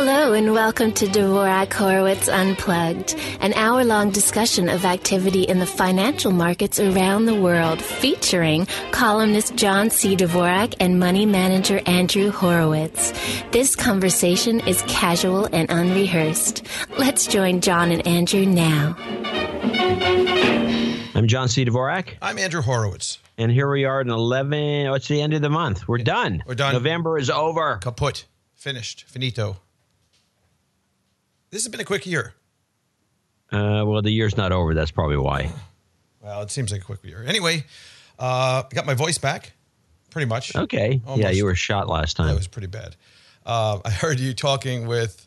Hello and welcome to Dvorak Horowitz Unplugged, an hour-long discussion of activity in the financial markets around the world, featuring columnist John C. Dvorak and money manager Andrew Horowitz. This conversation is casual and unrehearsed. Let's join John and Andrew now. I'm John C. Dvorak. I'm Andrew Horowitz. And here we are at 11. It's the end of the month. We're done. We're done. November is over. Kaput. Finished. Finito. This has been a quick year. Well, the year's not over. That's probably why. Well, it seems like a quick year. Anyway, I got my voice back, pretty much. Okay. Almost. Yeah, you were shot last time. That was pretty bad. I heard you talking with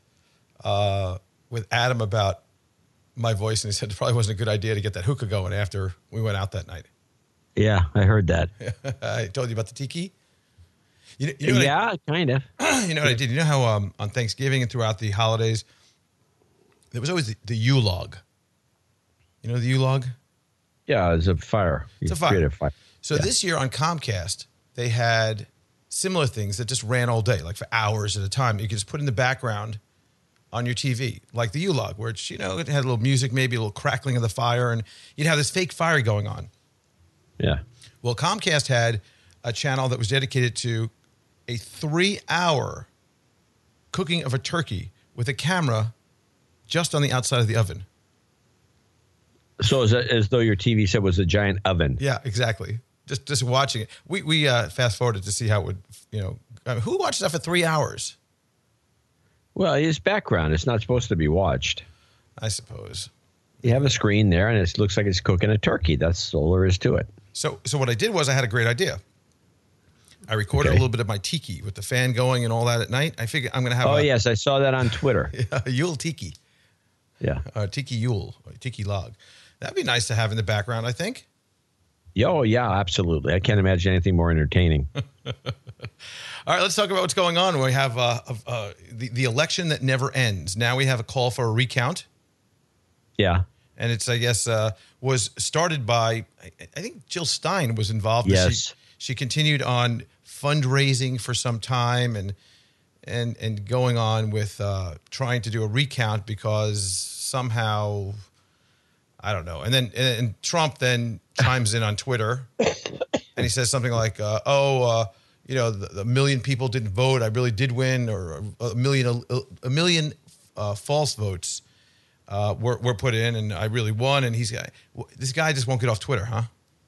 Adam about my voice, and he said it probably wasn't a good idea to get that hookah going after we went out that night. Yeah, I heard that. I told you about the tiki? You know yeah, kind of. You know what I did? You know how on Thanksgiving and throughout the holidays, there was always the U-log. You know the U-log? Yeah, it's a fire. It's a fire. So this year on Comcast, they had similar things that just ran all day, like for hours at a time. You could just put in the background on your TV, like the U-log, where it's, it had a little music, maybe a little crackling of the fire, and you'd have this fake fire going on. Yeah. Well, Comcast had a channel that was dedicated to a 3-hour cooking of a turkey with a camera just on the outside of the oven. So as though your TV set was a giant oven. Yeah, exactly. Just watching it. We fast forwarded to see how it would, who watches that for 3 hours? Well, it's background. It's not supposed to be watched. I suppose. You have a screen there, and it looks like it's cooking a turkey. That's all there is to it. So what I did was I had a great idea. I recorded a little bit of my tiki with the fan going and all that at night. I figured I'm going to have yes, I saw that on Twitter. a Yule tiki. Yeah. Tiki Yule, tiki log. That'd be nice to have in the background, I think. Oh, yeah, absolutely. I can't imagine anything more entertaining. All right, let's talk about what's going on. We have the election that never ends. Now we have a call for a recount. Yeah. And it's, I guess, was started by, I think Jill Stein was involved. Yes. She continued on fundraising for some time and going on with trying to do a recount because somehow, I don't know. And then Trump then chimes in on Twitter and he says something like, the million people didn't vote. I really did win, or a million false votes were put in, and I really won. And this guy just won't get off Twitter, huh?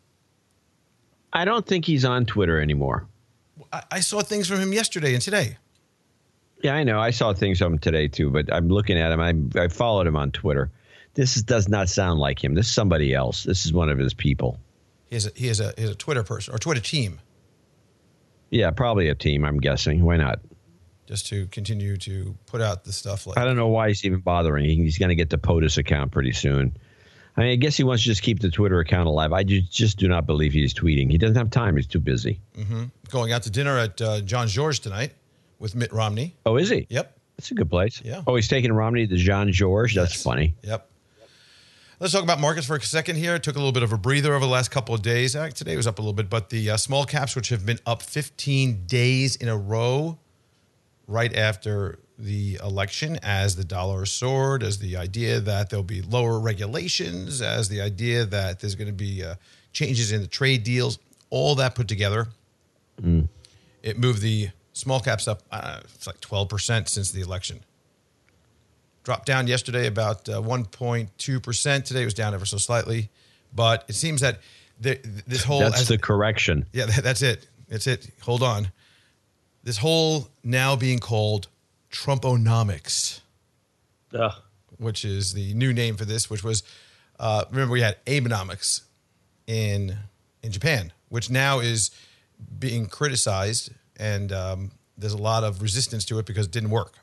I don't think he's on Twitter anymore. I saw things from him yesterday and today. Yeah, I know. I saw things from him today, too, but I'm looking at him. I followed him on Twitter. Does not sound like him. This is somebody else. This is one of his people. He has a Twitter person or Twitter team. Yeah, probably a team, I'm guessing. Why not? Just to continue to put out the stuff like... I don't know why he's even bothering. He's going to get the POTUS account pretty soon. I mean, I guess he wants to just keep the Twitter account alive. I just do not believe he's tweeting. He doesn't have time. He's too busy. Mm-hmm. Going out to dinner at John George tonight with Mitt Romney. Oh, is he? Yep. That's a good place. Yeah. Oh, he's taking Romney to John George? That's funny. Yep. Let's talk about markets for a second here. It took a little bit of a breather over the last couple of days. Today it was up a little bit, but the small caps, which have been up 15 days in a row right after the election, as the dollar soared, as the idea that there'll be lower regulations, as the idea that there's going to be changes in the trade deals, all that put together, it moved the small caps up, it's like 12% since the election. Dropped down yesterday about 1.2%. Today it was down ever so slightly. But it seems that this whole... That's the correction. Yeah, that's it. That's it. Hold on. This whole now being called Trumponomics, which is the new name for this, which was... remember, we had Abenomics in Japan, which now is being criticized. And there's a lot of resistance to it because it didn't work.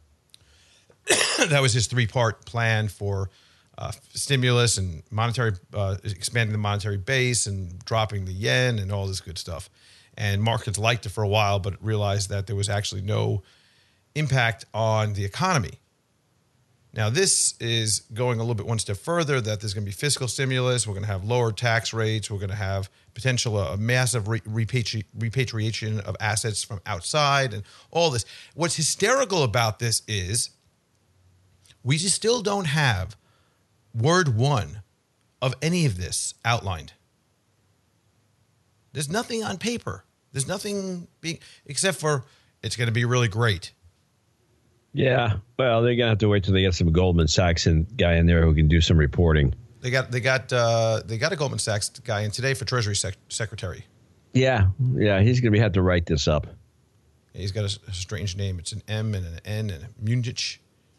That was his 3-part plan for stimulus and monetary, expanding the monetary base and dropping the yen and all this good stuff. And markets liked it for a while, but realized that there was actually no impact on the economy. Now, this is going a little bit one step further, that there's going to be fiscal stimulus. We're going to have lower tax rates. We're going to have potential a massive repatriation of assets from outside and all this. What's hysterical about this is we just still don't have word one of any of this outlined. There's nothing on paper. There's nothing being, except for it's going to be really great. Yeah, well, they're gonna have to wait till they get some Goldman Sachs guy in there who can do some reporting. They got a Goldman Sachs guy in today for Treasury Secretary. Yeah, he's gonna have to write this up. He's got a strange name. It's an M and an N and a Munich.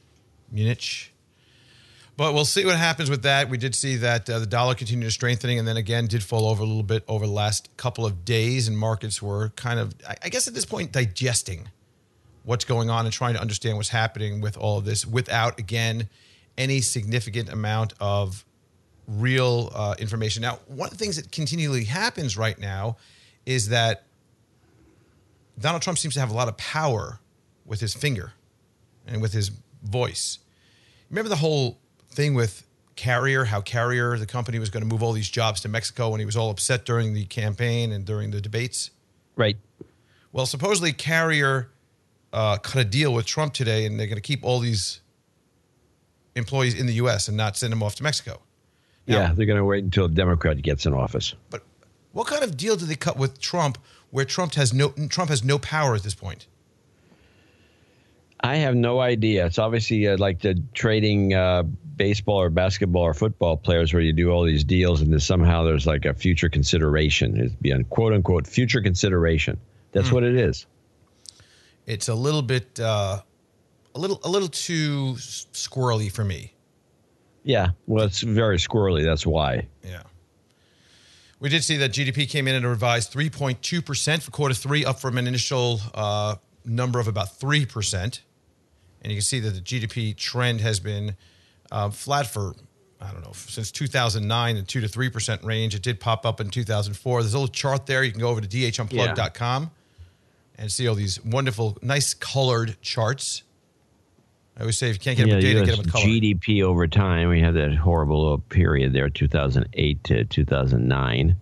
But we'll see what happens with that. We did see that the dollar continued strengthening and then again did fall over a little bit over the last couple of days, and markets were kind of, I guess at this point, digesting what's going on and trying to understand what's happening with all of this without, again, any significant amount of real information. Now, one of the things that continually happens right now is that Donald Trump seems to have a lot of power with his finger and with his voice. Remember the whole thing with Carrier, how Carrier, the company, was going to move all these jobs to Mexico, and he was all upset during the campaign and during the debates? Right. Well, supposedly Carrier cut a deal with Trump today, and they're going to keep all these employees in the U.S. and not send them off to Mexico. Now, they're going to wait until a Democrat gets in office. But what kind of deal did they cut with Trump where Trump has no power at this point? I have no idea. It's obviously like the trading baseball or basketball or football players where you do all these deals and somehow there's like a future consideration. It'd be a quote unquote future consideration. That's what it is. It's a little bit, a little too squirrely for me. Yeah, well, it's very squirrely. That's why. Yeah. We did see that GDP came in at a revised 3.2% for quarter three, up from an initial number of about 3%. And you can see that the GDP trend has been flat for, I don't know, since 2009, the 2 to 3% range. It did pop up in 2004. There's a little chart there. You can go over to dhunplugged.com and see all these wonderful, nice colored charts. I always say if you can't get them with data, get them with color. GDP over time. We had that horrible little period there, 2008 to 2009.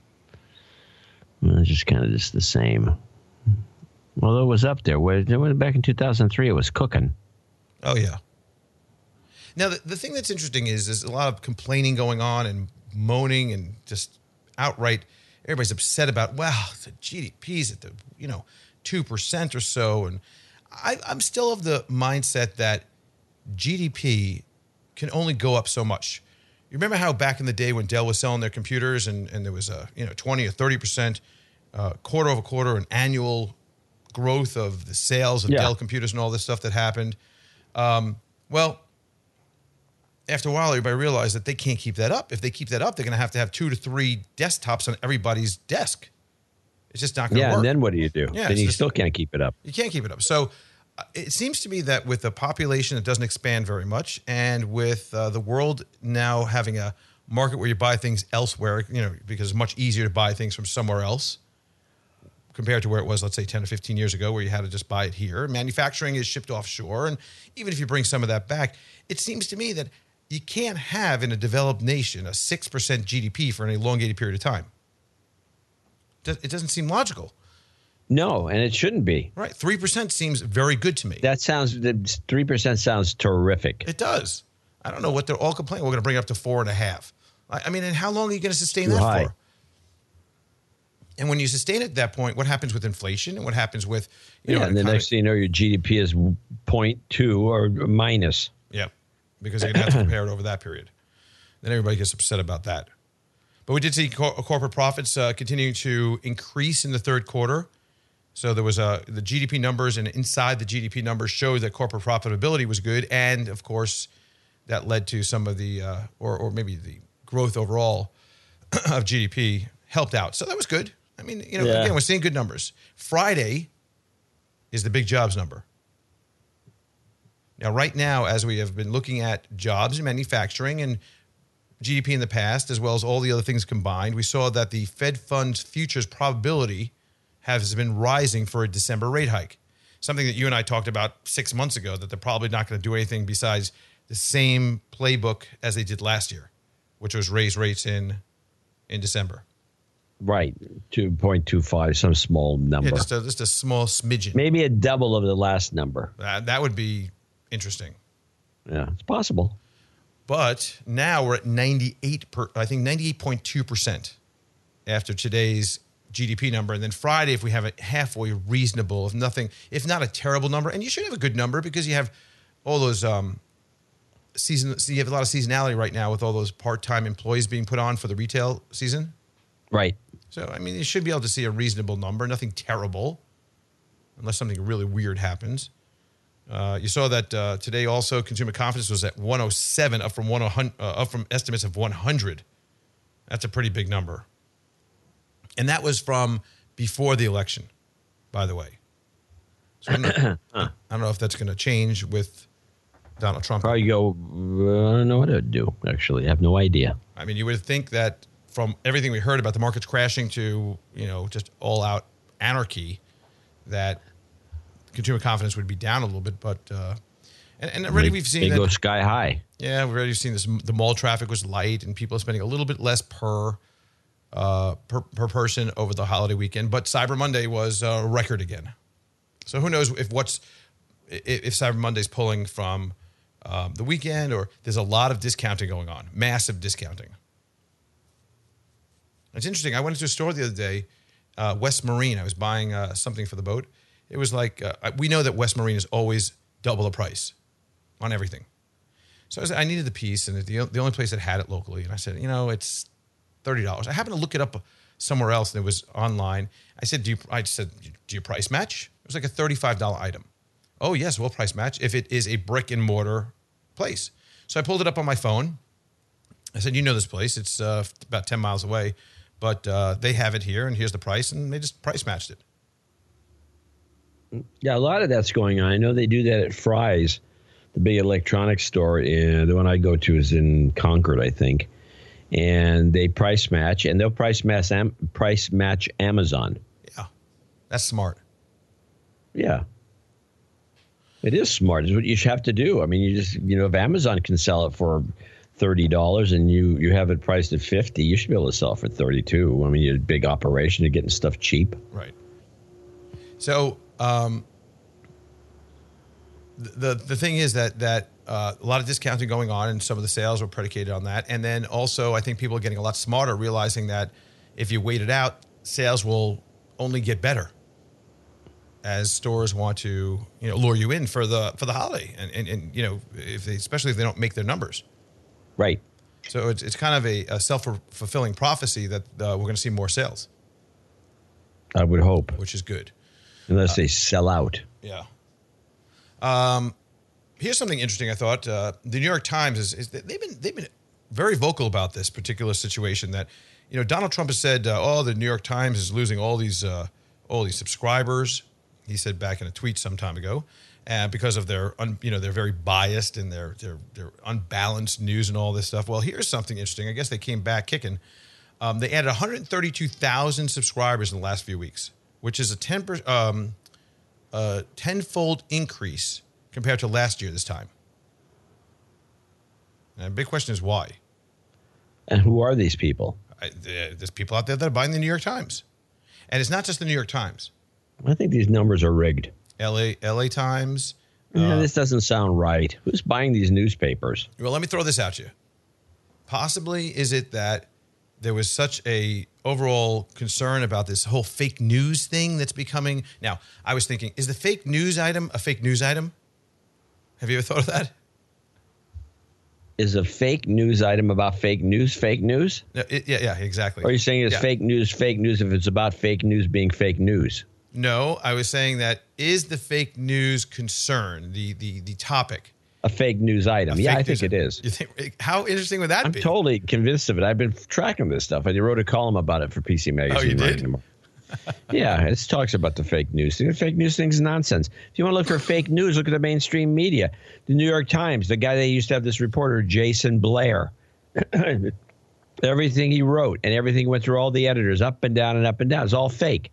Well, it's just kind of just the same. Although it was up there. Back in 2003, it was cooking. Oh, yeah. Now, the thing that's interesting is there's a lot of complaining going on and moaning and just outright everybody's upset about, wow, the GDP's at the, 2% or so. And I'm still of the mindset that GDP can only go up so much. You remember how back in the day when Dell was selling their computers and there was a 20 or 30% quarter over quarter and annual growth of the sales of Dell computers and all this stuff that happened. Well, after a while, everybody realized that they can't keep that up. If they keep that up, they're going to have 2 to 3 desktops on everybody's desk. It's just not going to work. Yeah, and then what do you do? Yeah, then you still can't keep it up. You can't keep it up. So it seems to me that with a population that doesn't expand very much, and with the world now having a market where you buy things elsewhere, because it's much easier to buy things from somewhere else compared to where it was, let's say, 10 or 15 years ago, where you had to just buy it here. Manufacturing is shipped offshore. And even if you bring some of that back, it seems to me that you can't have in a developed nation a 6% GDP for an elongated period of time. It doesn't seem logical. No, and it shouldn't be. Right. 3% seems very good to me. 3% sounds terrific. It does. I don't know what they're all complaining. We're going to bring it up to 4.5. I mean, and how long are you going to sustain that for? And when you sustain it at that point, what happens with inflation and what happens with, and the next thing you know, your GDP is 0.2 or minus. Yeah, because you're going to have to compare it over that period. Then everybody gets upset about that. But we did see corporate profits continuing to increase in the third quarter. So there was the GDP numbers, and inside the GDP numbers showed that corporate profitability was good. And, of course, that led to some of the, or maybe the growth overall of GDP helped out. So that was good. I mean, again, we're seeing good numbers. Friday is the big jobs number. Now, right now, as we have been looking at jobs and manufacturing and GDP in the past, as well as all the other things combined, we saw that the Fed funds futures probability has been rising for a December rate hike. Something that you and I talked about 6 months ago, that they're probably not going to do anything besides the same playbook as they did last year, which was raise rates in December. Right, 2.25, some small number. Yeah, just a small smidgen. Maybe a double of the last number. That would be interesting. Yeah, it's possible. But now we're at 98.2% after today's GDP number. And then Friday, if we have it halfway reasonable, if not a terrible number, and you should have a good number because you have all those you have a lot of seasonality right now with all those part-time employees being put on for the retail season. Right. So, I mean, you should be able to see a reasonable number, nothing terrible, unless something really weird happens. You saw that today also consumer confidence was at 107, up from estimates of 100. That's a pretty big number. And that was from before the election, by the way. So I don't know if that's going to change with Donald Trump. Probably go, I don't know what it would do, actually. I have no idea. I mean, you would think that from everything we heard about the markets crashing to, just all-out anarchy, that consumer confidence would be down a little bit. But and already we've seen that. They go sky high. Yeah, we've already seen this. The mall traffic was light, and people are spending a little bit less per person over the holiday weekend. But Cyber Monday was a record again. So who knows if Cyber Monday's pulling from the weekend, or there's a lot of discounting going on, massive discounting. It's interesting. I went into a store the other day, West Marine. I was buying something for the boat. It was like, we know that West Marine is always double the price on everything. So I needed the piece, and the only place that had it locally. And I said, it's $30. I happened to look it up somewhere else, and it was online. I said, do you price match? It was like a $35 item. Oh, yes, we'll price match if it is a brick and mortar place. So I pulled it up on my phone. I said, this place. It's about 10 miles away, but they have it here, and here's the price, and they just price matched it. Yeah, a lot of that's going on. I know they do that at Fry's, the big electronics store. And the one I go to is in Concord, I think. And they price match, and they'll price match Amazon. Yeah, that's smart. Yeah. It is smart. It's what you should have to do. I mean, you just, if Amazon can sell it for $30 and you have it priced at $50, you should be able to sell it for $32. I mean, you're a big operation. You're getting stuff cheap. Right. So the thing is that a lot of discounting going on, and some of the sales were predicated on that. And then also, I think people are getting a lot smarter, realizing that if you wait it out, sales will only get better as stores want to lure you in for the holiday, and especially if they don't make their numbers. Right. So it's kind of a self-fulfilling prophecy that we're going to see more sales. I would hope, which is good. Unless they sell out. Yeah. Here's something interesting. I thought the New York Times they've been very vocal about this particular situation. That Donald Trump has said, the New York Times is losing all these subscribers. He said back in a tweet some time ago, because of their they're very biased and their unbalanced news and all this stuff. Well, here's something interesting. I guess they came back kicking. They added 132,000 subscribers in the last few weeks, which is a tenfold increase compared to last year this time. And the big question is why. And who are these people? There's people out there that are buying the New York Times. And it's not just the New York Times. I think these numbers are rigged. LA Times. This doesn't sound right. Who's buying these newspapers? Well, let me throw this at you. Possibly is it that there was such a overall concern about this whole fake news thing that's becoming. Now, I was thinking, is the fake news item a fake news item? Have you ever thought of that? Is a fake news item about fake news fake news? Yeah, exactly. Or are you saying it's fake news if it's about fake news being fake news? No, I was saying that is the fake news concern, the topic, a fake news item? Yeah, I think it is. You think, how interesting would that be? I'm totally convinced of it. I've been tracking this stuff. I wrote a column about it for PC Magazine. Oh, you did? Yeah, it talks about the fake news thing. The fake news thing is nonsense. If you want to look for fake news, look at the mainstream media. The New York Times, the guy they used to have, this reporter, Jason Blair. Everything he wrote and everything went through all the editors, up and down and up and down. It's all fake.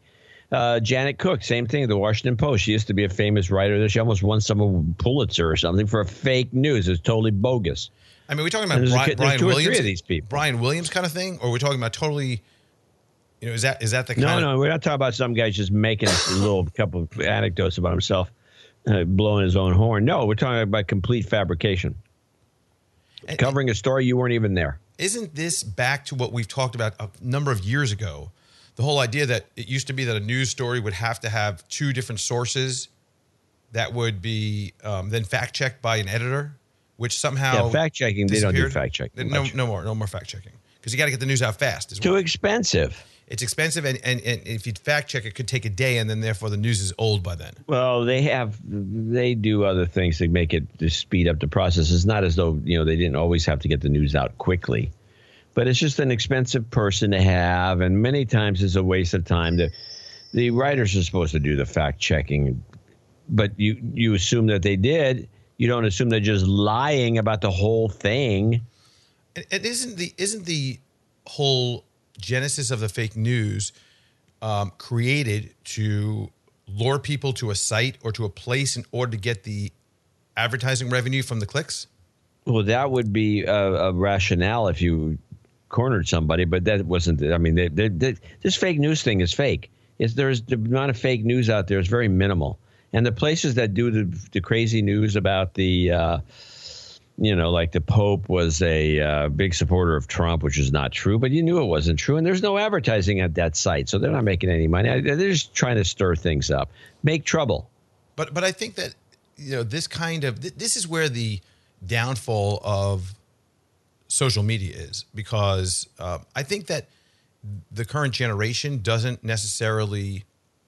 Janet Cook, same thing. The Washington Post. She used to be a famous writer. She almost won some Pulitzer or something for fake news. It's totally bogus. I mean, we're talking about Brian two Williams, or three of these people. Brian Williams kind of thing, or we're talking about totally. Is that the kind? No, we're not talking about some guy just making a little couple of anecdotes about himself, blowing his own horn. No, we're talking about complete fabrication, covering a story you weren't even there. Isn't this back to what we've talked about a number of years ago? The whole idea that it used to be that a news story would have to have two different sources that would be then fact checked by an editor, which somehow fact checking. They don't do fact checking. No more fact checking because you got to get the news out fast. Too expensive. It's expensive, and if you fact check, it could take a day, and then therefore the news is old by then. Well, they do other things to make it to speed up the process. It's not as though they didn't always have to get the news out quickly, but it's just an expensive person to have, and many times it's a waste of time. The writers are supposed to do the fact checking, but you assume that they did. You don't assume they're just lying about the whole thing. And isn't the whole genesis of the fake news created to lure people to a site or to a place in order to get the advertising revenue from the clicks? Well, that would be a rationale if you cornered somebody, but that wasn't. I mean, this fake news thing is fake. There's the amount of fake news out there is very minimal, and the places that do the crazy news about the like the Pope was a big supporter of Trump, which is not true, but you knew it wasn't true. And there's no advertising at that site, so they're not making any money. They're just trying to stir things up, make trouble. But I think that, this is where the downfall of social media is, because I think that the current generation doesn't necessarily,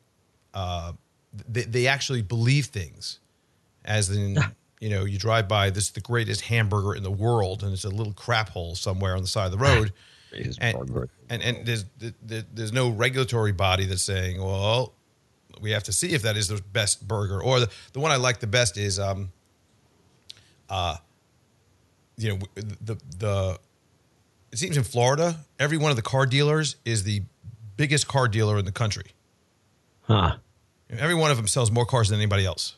they actually believe things as in... you drive by, this is the greatest hamburger in the world, and it's a little crap hole somewhere on the side of the road. and there's no regulatory body that's saying, well, we have to see if that is the best burger. Or the one I like the best is, it seems in Florida, every one of the car dealers is the biggest car dealer in the country. Huh. Every one of them sells more cars than anybody else.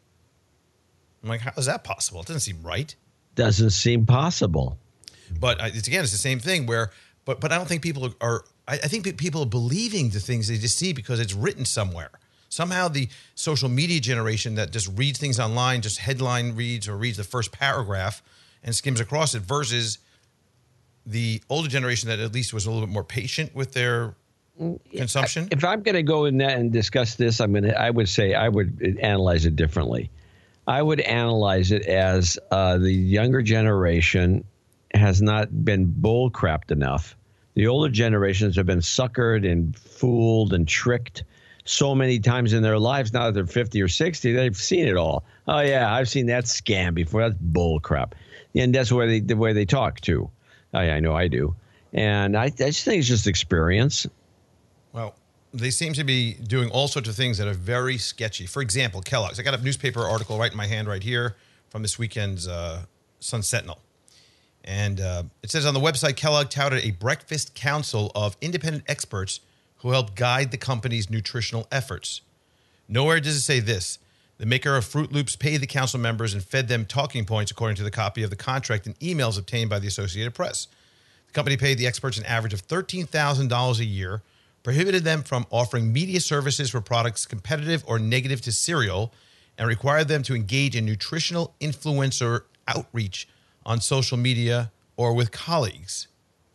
I'm like, how is that possible? It doesn't seem right. Doesn't seem possible. But it's the same thing where, but I don't think people are, I think people are believing the things they just see because it's written somewhere. Somehow the social media generation that just reads things online, just headline reads or reads the first paragraph and skims across it, versus the older generation that at least was a little bit more patient with their consumption. If I'm going to go in that and discuss this, I would say I would analyze it differently. I would analyze it as the younger generation has not been bull-crapped enough. The older generations have been suckered and fooled and tricked so many times in their lives. Now that they're 50 or 60, they've seen it all. Oh, yeah, I've seen that scam before. That's bull-crap. And that's the way they talk, too. I know I do. And I just think it's just experience. Well, they seem to be doing all sorts of things that are very sketchy. For example, Kellogg's. I got a newspaper article right in my hand right here from this weekend's Sun Sentinel. And it says on the website, Kellogg touted a breakfast council of independent experts who helped guide the company's nutritional efforts. Nowhere does it say this. The maker of Fruit Loops paid the council members and fed them talking points according to the copy of the contract and emails obtained by the Associated Press. The company paid the experts an average of $13,000 a year, prohibited them from offering media services for products competitive or negative to cereal, and required them to engage in nutritional influencer outreach on social media or with colleagues.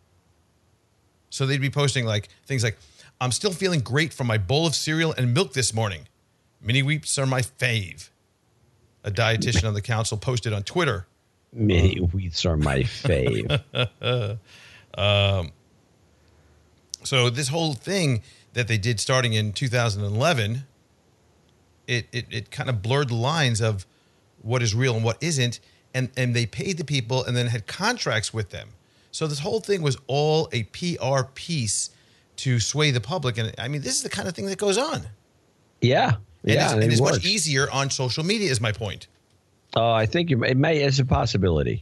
So they'd be posting things like, I'm still feeling great from my bowl of cereal and milk this morning. Mini wheats are my fave. A dietitian on the council posted on Twitter. Mini wheats are my fave. So this whole thing that they did starting in 2011, it kind of blurred the lines of what is real and what isn't. And they paid the people and then had contracts with them. So this whole thing was all a PR piece to sway the public. And I mean, this is the kind of thing that goes on. Yeah. And it's much easier on social media is my point. I think it's a possibility.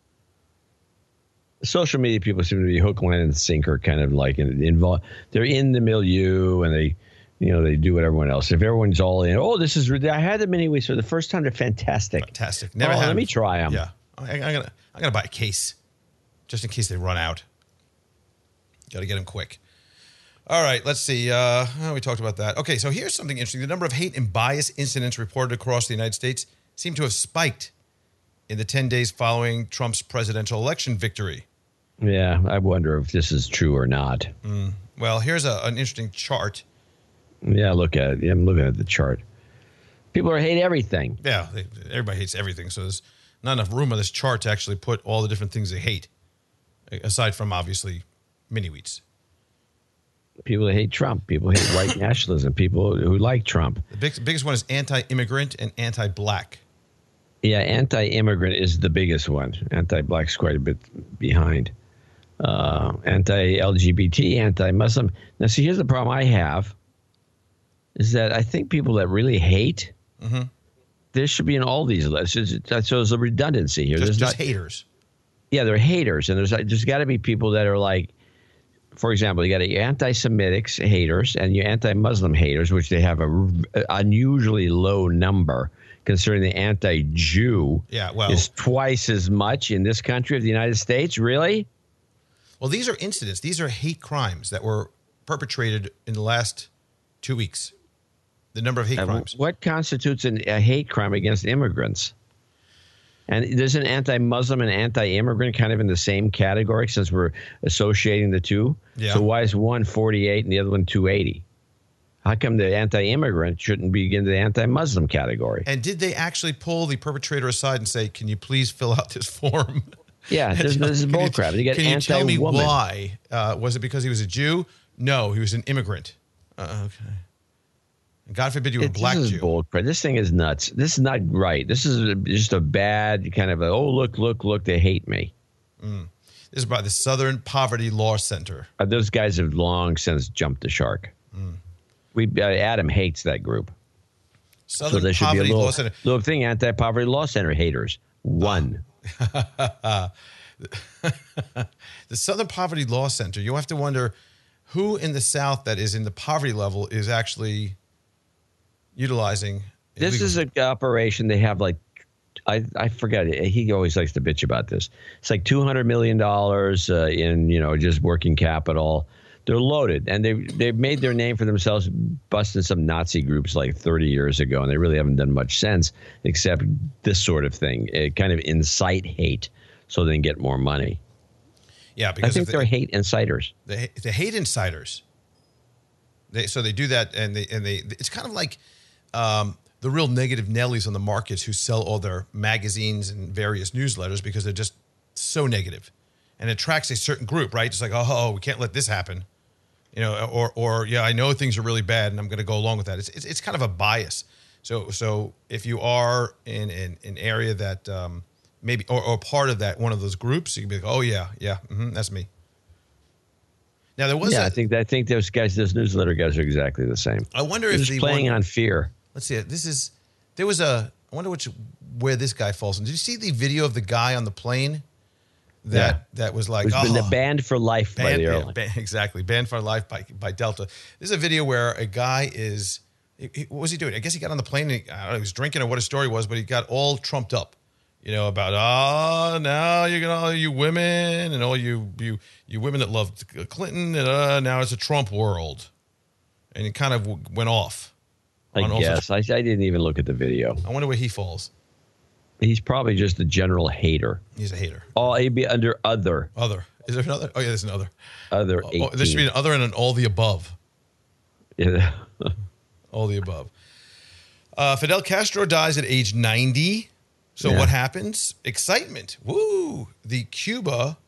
Social media people seem to be hook, line, and sinker, kind of like involved. They're in the milieu and they They do what everyone else. If everyone's all in, this is. I had the mini wheats for the first time. They're fantastic. Fantastic. Never had let them. me try them. Yeah, I'm gonna buy a case, just in case they run out. Got to get them quick. All right, let's see. We talked about that. Okay, so here's something interesting. The number of hate and bias incidents reported across the United States seem to have spiked in the 10 days following Trump's presidential election victory. Yeah, I wonder if this is true or not. Well, here's an interesting chart. Yeah, look at it. I'm looking at the chart. People hate everything. Yeah, everybody hates everything. So there's not enough room on this chart to actually put all the different things they hate, aside from, obviously, mini-wheats. People hate Trump. People hate white nationalism. People who like Trump. The biggest one is anti-immigrant and anti-black. Yeah, anti-immigrant is the biggest one. Anti-black's quite a bit behind. Anti-LGBT, anti-Muslim. Now, see, here's the problem I have. Is that I think people that really hate, there should be in all these lists. So there's a redundancy here. Just haters. Yeah, they're haters. And there's got to be people that are like, for example, you got your anti-Semitic haters and your anti-Muslim haters, which they have a unusually low number considering the anti-Jew is twice as much in this country of the United States. Really? Well, these are incidents. These are hate crimes that were perpetrated in the last 2 weeks. The number of hate crimes. What constitutes a hate crime against immigrants? And there's an anti-Muslim and anti-immigrant kind of in the same category since we're associating the two. Yeah. So why is one 48 and the other one 280? How come the anti-immigrant shouldn't be in the anti-Muslim category? And did they actually pull the perpetrator aside and say, "Can you please fill out this form"? Yeah, this is bullcrap. Can you tell me why? Was it because he was a Jew? No, he was an immigrant. Okay. God forbid you were a black Jew. This is bullcrap. This thing is nuts. This is not right. This is just a bad kind of look, they hate me. This is by the Southern Poverty Law Center. Those guys have long since jumped the shark. Adam hates that group. Southern Poverty Law Center. Little thing, Anti-Poverty Law Center haters. One. The Southern Poverty Law Center. You have to wonder who in the South that is in the poverty level is actually utilizing. This is an operation they have I forget. He always likes to bitch about this. It's like $200 million in just working capital. They're loaded, and they've made their name for themselves, busting some Nazi groups like 30 years ago, and they really haven't done much since, except this sort of thing. It kind of incite hate, so they can get more money. Yeah, because I think they're hate inciters. The hate insiders. So they do that, and they. It's kind of like the real negative Nellies on the markets who sell all their magazines and various newsletters because they're just so negative, and it attracts a certain group, right? It's like, oh, we can't let this happen, or yeah, I know things are really bad, and I'm going to go along with that. It's kind of a bias. So if you are in an area that maybe or part of that one of those groups, you can be like, oh yeah, that's me. Now there was I think those newsletter guys are exactly the same. I wonder if they're playing on fear. Let's see. I wonder where this guy falls in. Did you see the video of the guy on the plane that was like, it's been banned for life by the airline. Exactly, banned for life by Delta. This is a video where a guy is. What was he doing? I guess he got on the plane and I don't know, he was drinking or what his story was, but he got all trumped up. About now all you women and all you women that loved Clinton and now it's a Trump world, and he kind of went off. I guess I didn't even look at the video. I wonder where he falls. He's probably just a general hater. He's a hater. Oh, he'd be under other. Other. Is there another? Oh yeah, there's another. Other. There should be an other and an all the above. Yeah. All the above. Fidel Castro dies at age 90. So what happens? Excitement. Woo! The Cuba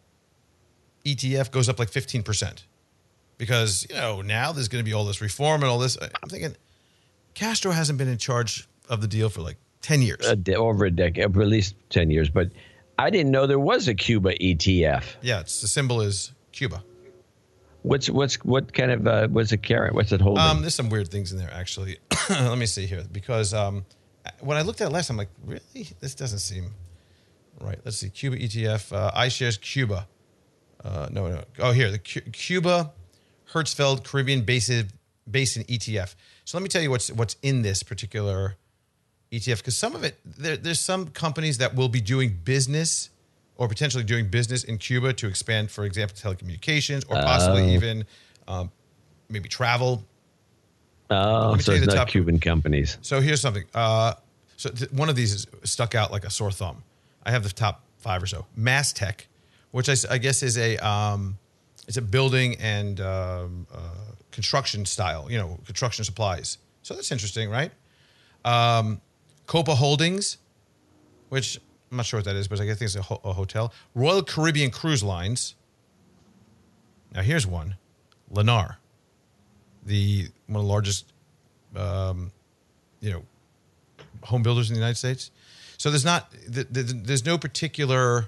ETF goes up like 15%. Because, now there's going to be all this reform and all this. I'm thinking Castro hasn't been in charge of the deal for like 10 years. Over a decade, at least 10 years. But I didn't know there was a Cuba ETF. Yeah, the symbol is Cuba. What's kind of what's it carrying? What's it holding? There's some weird things in there actually. Let me see here, because when I looked at it last time, I'm like, really? This doesn't seem right. Let's see, Cuba ETF, iShares Cuba. No. Oh, here, the Cuba Hertzfeld Caribbean based in ETF. So let me tell you what's in this particular ETF, because some of it, there's some companies that will be doing business or potentially doing business in Cuba to expand, for example, telecommunications or possibly even maybe travel. Oh, so it's not Cuban companies. So here's something. One of these is stuck out like a sore thumb. I have the top 5 or so. Mastech, which I guess is it's a building and construction style, construction supplies. So that's interesting, right? Copa Holdings, which I'm not sure what that is, but I guess it's a hotel. Royal Caribbean Cruise Lines. Now here's one. Lennar, one of the largest, home builders in the United States. So there's no particular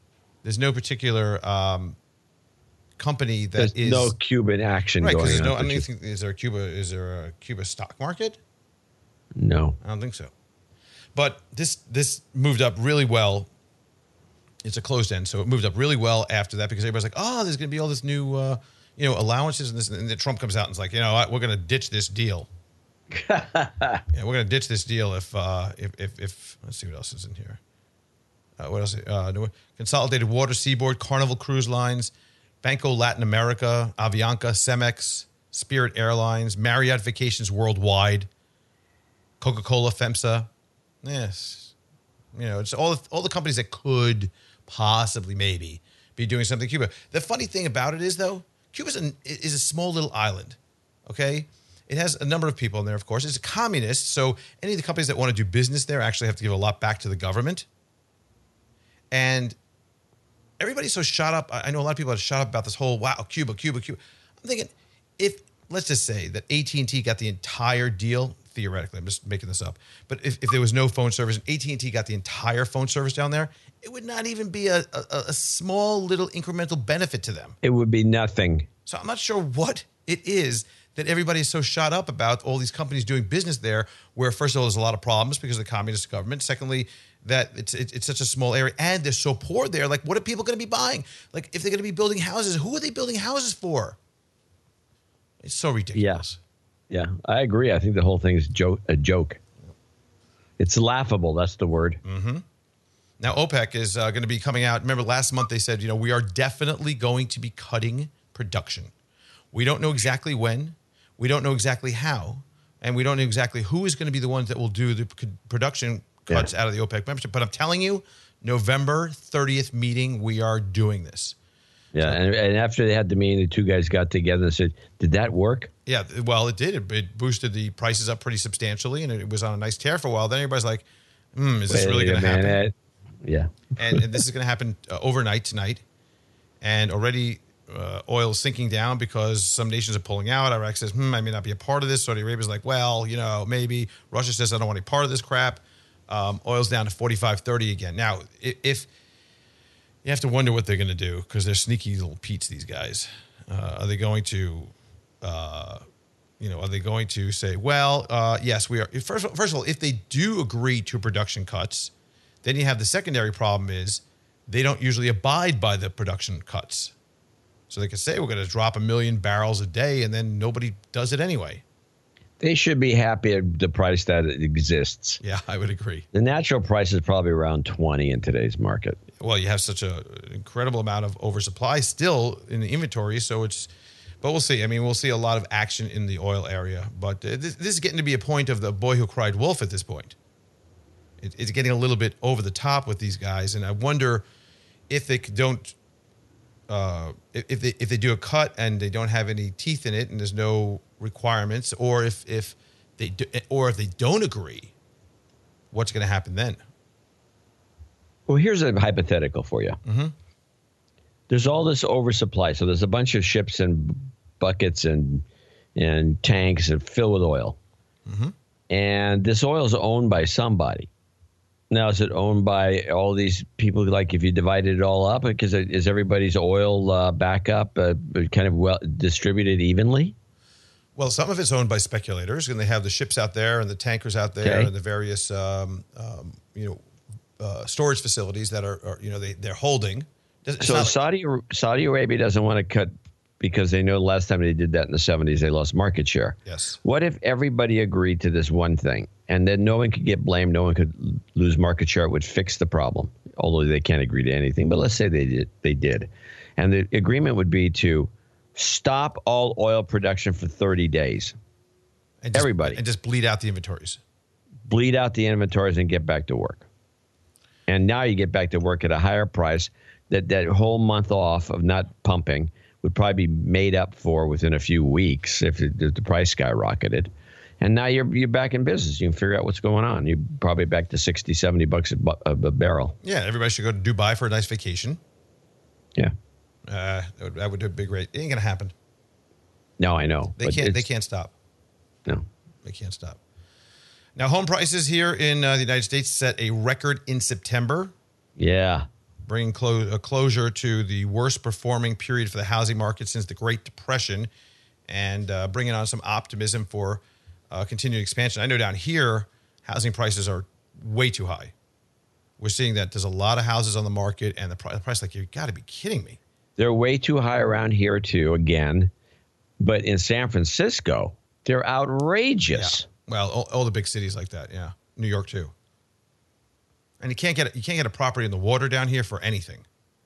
company that there's no Cuban action going on. Is there a Cuba stock market? No, I don't think so. But this moved up really well. It's a closed end, so it moved up really well after that because everybody's like, oh, there's going to be all this new, allowances and this, and then Trump comes out and is like, we're going to ditch this deal. Yeah, we're going to ditch this deal if let's see what else is in here. What else? Consolidated Water, Seaboard, Carnival Cruise Lines, Banco Latin America, Avianca, Cemex, Spirit Airlines, Marriott Vacations Worldwide, Coca-Cola, FEMSA. Yes, it's all the companies that could possibly maybe be doing something in Cuba. The funny thing about it is, though, Cuba is a small little island. Okay. It has a number of people in there, of course. It's a communist, so any of the companies that want to do business there actually have to give a lot back to the government. And everybody's so shot up. I know a lot of people are shot up about this whole, wow, Cuba. I'm thinking, let's just say that AT&T got the entire deal, theoretically, I'm just making this up, but if there was no phone service and AT&T got the entire phone service down there, it would not even be a small little incremental benefit to them. It would be nothing. So I'm not sure what it is that everybody's so shot up about all these companies doing business there, where first of all, there's a lot of problems because of the communist government. Secondly, that it's such a small area and they're so poor there. Like, what are people going to be buying? Like, if they're going to be building houses, who are they building houses for? It's so ridiculous. Yeah, I agree. I think the whole thing is a joke. It's laughable. That's the word. Mm-hmm. Now, OPEC is going to be coming out. Remember, last month they said, we are definitely going to be cutting production. We don't know exactly when. We don't know exactly how. And we don't know exactly who is going to be the ones that will do the production cuts out of the OPEC membership. But I'm telling you, November 30th meeting, we are doing this. Yeah, and after they had the meeting, the two guys got together and said, did that work? Yeah, well, it did. It boosted the prices up pretty substantially, and it was on a nice tear for a while. Then everybody's like, is this really going to happen? Yeah. and this is going to happen overnight tonight. And already oil is sinking down because some nations are pulling out. Iraq says, I may not be a part of this. Saudi Arabia's like, well, maybe. Russia says, I don't want any part of this crap. Oil's down to 45.30 again. Now, if you have to wonder what they're going to do because they're sneaky little Pete's, these guys. Are they going to, are they going to say, well, yes, we are. First of all, if they do agree to production cuts, then you have the secondary problem is they don't usually abide by the production cuts. So they could say we're going to drop 1 million barrels a day, and then nobody does it anyway. They should be happy at the price that it exists. Yeah, I would agree. The natural price is probably around 20 in today's market. Well, you have such an incredible amount of oversupply still in the inventory, but we'll see. I mean, we'll see a lot of action in the oil area. But this is getting to be a point of the boy who cried wolf at this point. It's getting a little bit over the top with these guys, and I wonder if they don't. If they do a cut and they don't have any teeth in it and there's no requirements, or if they don't agree, what's going to happen then? Well, here's a hypothetical for you. Mm-hmm. There's all this oversupply, so there's a bunch of ships and buckets and tanks and filled with oil, mm-hmm. and this oil is owned by somebody. Now, is it owned by all these people? Like, if you divided it all up, because is everybody's oil backup kind of well distributed evenly? Well, some of it's owned by speculators, and they have the ships out there and the tankers out there and the various storage facilities that are they're holding. So Saudi Arabia doesn't want to cut because they know the last time they did that in the 70s, they lost market share. Yes. What if everybody agreed to this one thing, and then no one could get blamed, no one could lose market share? It would fix the problem, although they can't agree to anything. But let's say they did. And the agreement would be to stop all oil production for 30 days. And just, Everybody. And just bleed out the inventories. Bleed out the inventories and get back to work. And now you get back to work at a higher price. That whole month off of not pumping would probably be made up for within a few weeks if the price skyrocketed. And now you're back in business. You can figure out what's going on. You're probably back to $60-$70 a barrel. Yeah, everybody should go to Dubai for a nice vacation. Yeah. That would do a big rate. It ain't going to happen. No, I know. They can't stop. No. They can't stop. Now, home prices here in the United States set a record in September. Yeah. Bringing a closure to the worst performing period for the housing market since the Great Depression, and bringing on some optimism for continued expansion. I know down here, housing prices are way too high. We're seeing that there's a lot of houses on the market, and the price, like, you got to be kidding me. They're way too high around here, too, again. But in San Francisco, they're outrageous. Yeah. Well, all the big cities like that, yeah. New York, too. And you can't get a property in the water down here for anything.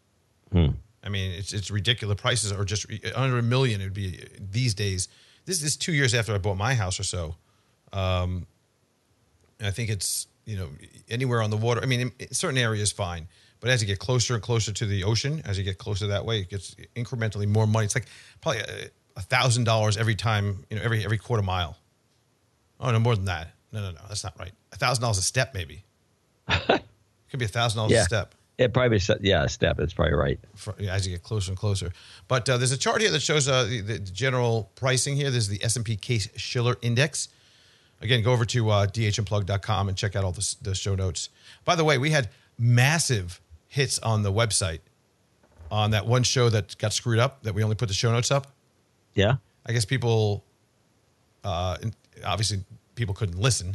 I mean, it's ridiculous. Prices are just under $1 million. It would be these days. This is 2 years after I bought my house or so. And I think it's, anywhere on the water. I mean, in certain areas, fine. But as you get closer and closer to the ocean, as you get closer that way, it gets incrementally more money. It's like probably $1,000 every time, every quarter mile. Oh, no, more than that. No, that's not right. $1,000 a step, maybe. It could be $1,000 a step. It probably, a step. That's probably right. As you get closer and closer. But there's a chart here that shows the general pricing here. This is the S&P Case-Shiller Index. Again, go over to dhnplug.com and check out all the show notes. By the way, we had massive hits on the website on that one show that got screwed up, that we only put the show notes up. Yeah. I guess people, obviously, people couldn't listen.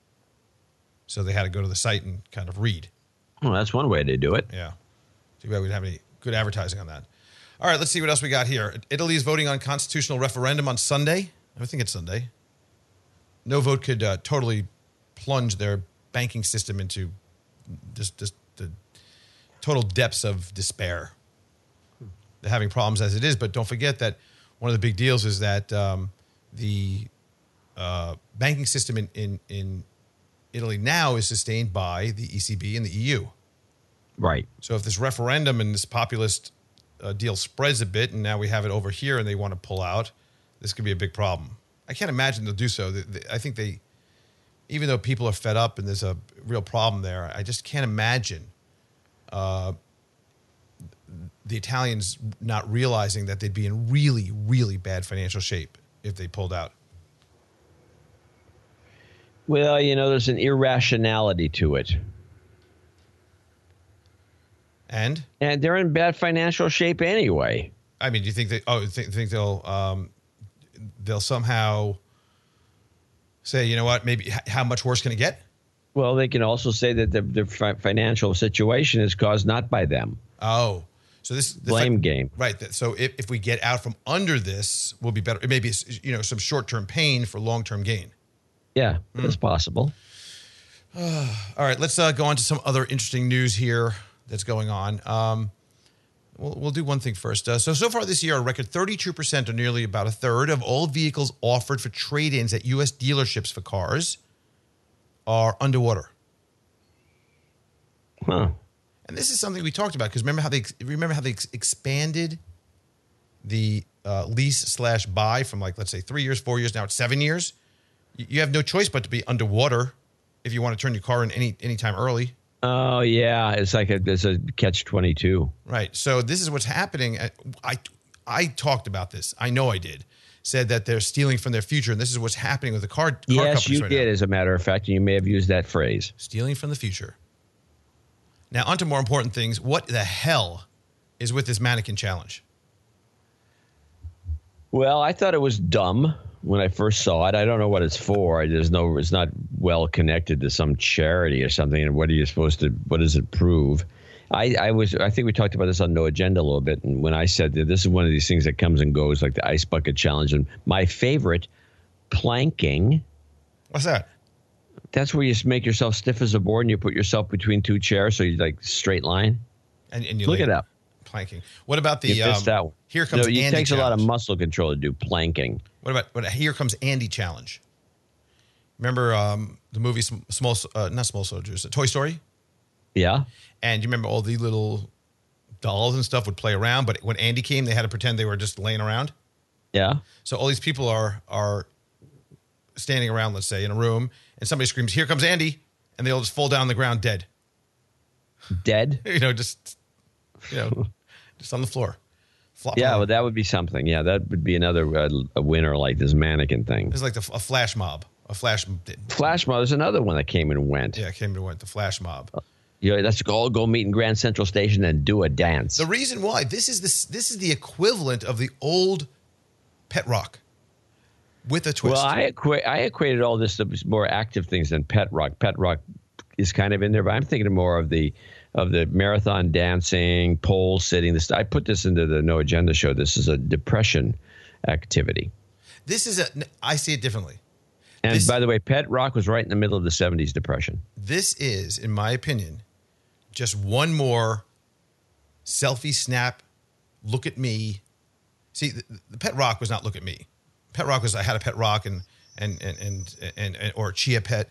So they had to go to the site and kind of read. Well, that's one way to do it. Yeah. Too bad we didn't have any good advertising on that. All right, let's see what else we got here. Italy is voting on constitutional referendum on Sunday. I think it's Sunday. No vote could totally plunge their banking system into just the total depths of despair. They're having problems as it is, but don't forget that one of the big deals is that the banking system in Italy now is sustained by the ECB and the EU. Right. So if this referendum and this populist deal spreads a bit, and now we have it over here and they want to pull out, this could be a big problem. I can't imagine they'll do so. I think even though people are fed up and there's a real problem there, I just can't imagine the Italians not realizing that they'd be in really, really bad financial shape if they pulled out. Well, there's an irrationality to it. And they're in bad financial shape anyway. I mean, do you think think they'll somehow say, you know what, maybe how much worse can it get? Well, they can also say that the financial situation is caused not by them. Oh, so this blame game, right? So if we get out from under this, we'll be better. It may be some short-term pain for long-term gain. Yeah, it's possible. All right, let's go on to some other interesting news here that's going on. We'll do one thing first. So far this year, a record 32%, or nearly about a third, of all vehicles offered for trade-ins at U.S. dealerships for cars are underwater. Huh. And this is something we talked about, because remember how they expanded the lease/buy from, like, let's say 3 years, 4 years, now it's 7 years. You have no choice but to be underwater if you want to turn your car in any time early. Oh, yeah. It's like it's a catch-22. Right. So this is what's happening. I talked about this. I know I did. Said that they're stealing from their future, and this is what's happening with the car companies right now. Yes, you did, as a matter of fact, and you may have used that phrase. Stealing from the future. Now, on to more important things. What the hell is with this mannequin challenge? Well, I thought it was dumb when I first saw it. I don't know what it's for. It's not well connected to some charity or something. And what does it prove? I think we talked about this on No Agenda a little bit, and when I said that this is one of these things that comes and goes, like the ice bucket challenge, and my favorite, planking. What's that? That's where you make yourself stiff as a board and you put yourself between two chairs so you like straight line. And you look it up. Planking. What about the you missed that one. Here Comes Andy It takes challenge. a lot of muscle control to do planking. What about Here Comes Andy challenge? Remember the movie not Small Soldiers, Toy Story? Yeah. And you remember all the little dolls and stuff would play around, but when Andy came, they had to pretend they were just laying around. Yeah. So all these people are standing around, let's say, in a room, and somebody screams, "Here comes Andy," and they all just fall down on the ground dead. Dead? Just on the floor. Yeah, well, that would be something. Yeah, that would be another a winner like this mannequin thing. It's like a flash mob. Flash mob. There's another one that came and went. Yeah, came and went. The flash mob. Let's all go meet in Grand Central Station and do a dance. The reason why this is the equivalent of the old Pet Rock with a twist. Well, I equated all this to more active things than Pet Rock. Pet Rock is kind of in there, but I'm thinking more of the marathon dancing, pole sitting. I put this into the No Agenda show. This is a depression activity. I see it differently. And by the way, Pet Rock was right in the middle of the 70s depression. This is, in my opinion, just one more selfie snap, look at me. See, the Pet Rock was not look at me. Pet Rock was I had a pet rock and or a chia pet.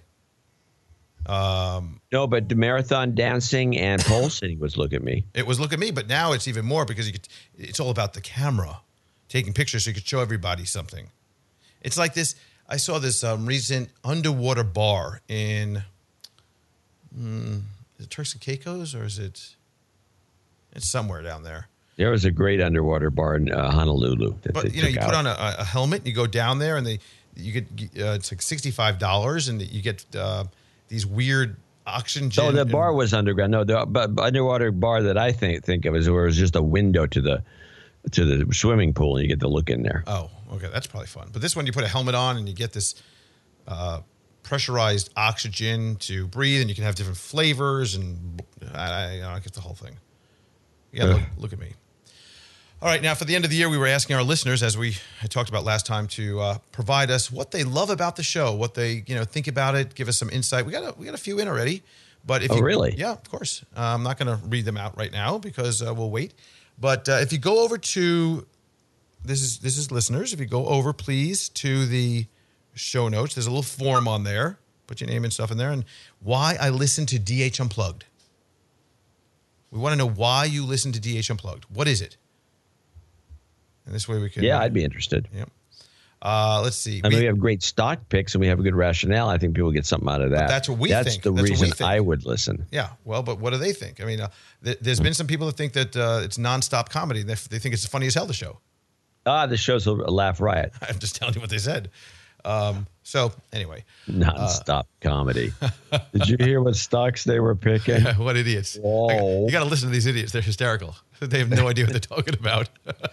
No, but the marathon dancing and pole sitting was look at me. It was look at me, but now it's even more because it's all about the camera, taking pictures so you could show everybody something. It's like this. I saw this recent underwater bar in is it Turks and Caicos or is it? It's somewhere down there. There was a great underwater bar in Honolulu. But you put on a helmet, and you go down there, and you get it's like $65, and you get these weird oxygen. So the bar was underground. No, the underwater bar that I think of is where it was just a window to the swimming pool, and you get to look in there. Oh, okay, that's probably fun. But this one, you put a helmet on, and you get this pressurized oxygen to breathe, and you can have different flavors, and I get the whole thing. Yeah, look at me. All right, now for the end of the year, we were asking our listeners, as we had talked about last time, to provide us what they love about the show, what they think about it, give us some insight. We got a few in already, but really? Yeah, of course. I'm not going to read them out right now because we'll wait. But if you go over to this is listeners. If you go over, please, to the show notes, there's a little form on there. Put your name and stuff in there, and why I listen to DH Unplugged. We want to know why you listen to DH Unplugged. What is it? And this way we can... Yeah, I'd be interested. Yep. Let's see. I mean, we have great stock picks, and we have a good rationale. I think people get something out of that. But that's what we think. That's the reason I would listen. Yeah. Well, but what do they think? I mean, there's been some people that think that it's nonstop comedy. They think it's funny as hell, the show. The show's a laugh riot. I'm just telling you what they said. So, anyway. Nonstop comedy. Did you hear what stocks they were picking? Yeah, what idiots. Whoa. You got to listen to these idiots. They're hysterical. They have no idea what they're talking about.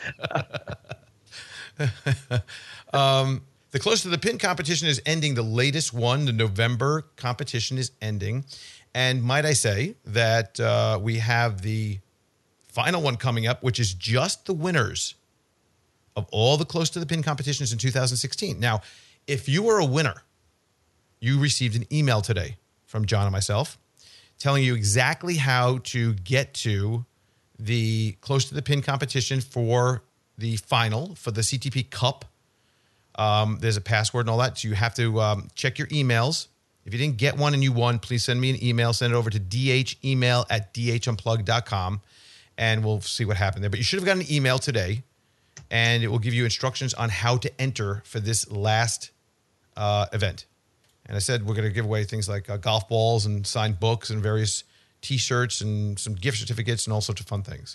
The Close to the Pin competition is ending. The latest one, the November competition, is ending. And might I say that we have the final one coming up, which is just the winners of all the Close to the Pin competitions in 2016. Now, if you were a winner, you received an email today from John and myself telling you exactly how to get to the Close to the Pin competition for the final, for the CTP Cup. There's a password and all that. So you have to check your emails. If you didn't get one and you won, please send me an email. Send it over to dhemail@dhunplug.com, and we'll see what happened there. But you should have gotten an email today, and it will give you instructions on how to enter for this last event. And I said we're going to give away things like golf balls and signed books and various T-shirts and some gift certificates and all sorts of fun things.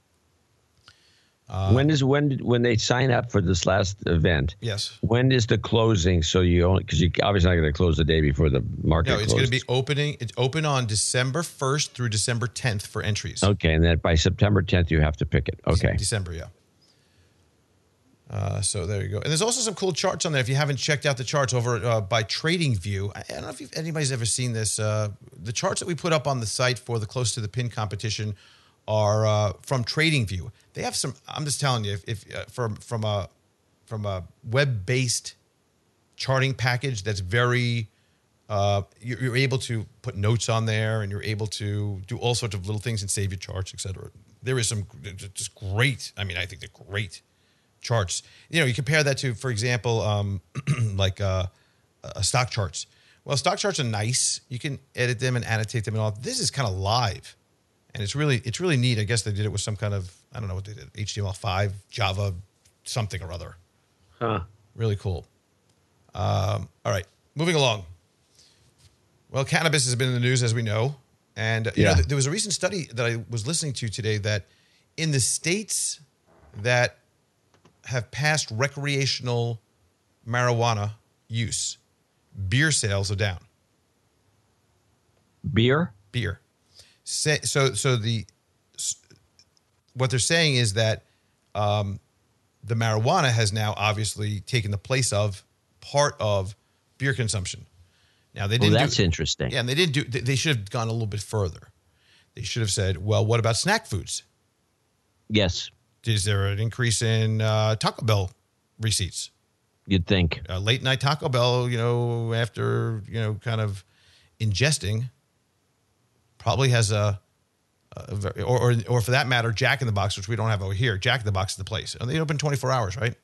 When they sign up for this last event? Yes. When is the closing? So because you obviously not going to close the day before the market. No, it's closes. going to be opening. It's open on December 1st through December 10th for entries. Okay, and then by September 10th you have to pick it. Okay. December, yeah. So there you go. And there's also some cool charts on there. If you haven't checked out the charts over by TradingView, I don't know if anybody's ever seen this. The charts that we put up on the site for the Close to the Pin competition are from TradingView. They have some. I'm just telling you, if from a web-based charting package that's very. You're able to put notes on there, and you're able to do all sorts of little things and save your charts, etc. There is some just great. I mean, I think they're great charts. You compare that to, for example, like stock charts. Well, stock charts are nice. You can edit them and annotate them and all. This is kind of live, and it's really neat. I guess they did it with some kind of, I don't know what they did, HTML5, Java, something or other. Huh. Really cool. All right, moving along. Well, cannabis has been in the news, as we know. And there was a recent study that I was listening to today that in the states that have passed recreational marijuana use, beer sales are down. Beer? What they're saying is that the marijuana has now obviously taken the place of part of beer consumption. Now they didn't. That's interesting. Yeah, and they didn't do. They should have gone a little bit further. They should have said, "Well, what about snack foods? Yes. Is there an increase in Taco Bell receipts? You'd think. Late night Taco Bell, after kind of ingesting, probably has or for that matter, Jack in the Box, which we don't have over here. Jack in the Box is the place. And they open 24 hours, right?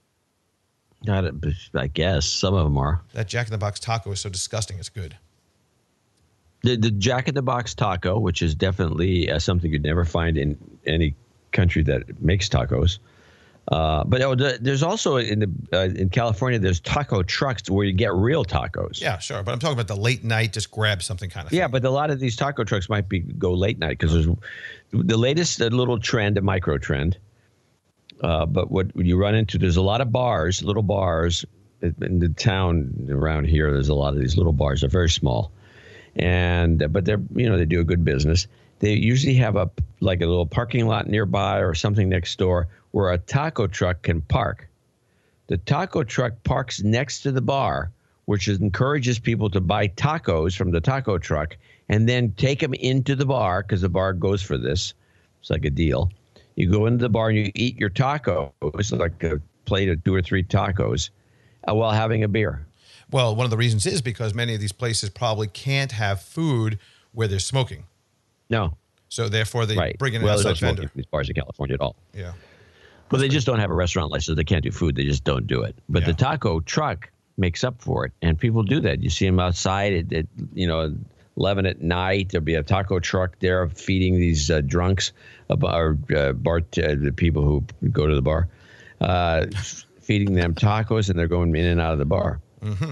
I guess some of them are. That Jack in the Box taco is so disgusting. It's good. The Jack in the Box taco, which is definitely something you'd never find in any country that makes tacos. But there's also in California, there's taco trucks where you get real tacos. Yeah, sure. But I'm talking about the late night, just grab something kind of thing. Yeah, but a lot of these taco trucks might go late night because there's the latest little trend, a micro trend. But what you run into, there's a lot of bars, little bars in the town around here. There's a lot of these little bars. They're very small, but they're they do a good business. They usually have a little parking lot nearby or something next door where a taco truck can park. The taco truck parks next to the bar, which encourages people to buy tacos from the taco truck and then take them into the bar because the bar goes for this. It's like a deal. You go into the bar and you eat your taco. It's like a plate of 2 or 3 tacos while having a beer. Well, one of the reasons is because many of these places probably can't have food where they're smoking. No. So therefore they bring in an outside vendor. Well, these bars in California at all. Yeah. But they just don't have a restaurant license. They can't do food. They just don't do it. But the taco truck makes up for it. And people do that. You see them outside at 11 at night. There'll be a taco truck there feeding these drunks, the people who go to the bar, feeding them tacos, and they're going in and out of the bar. Mm-hmm.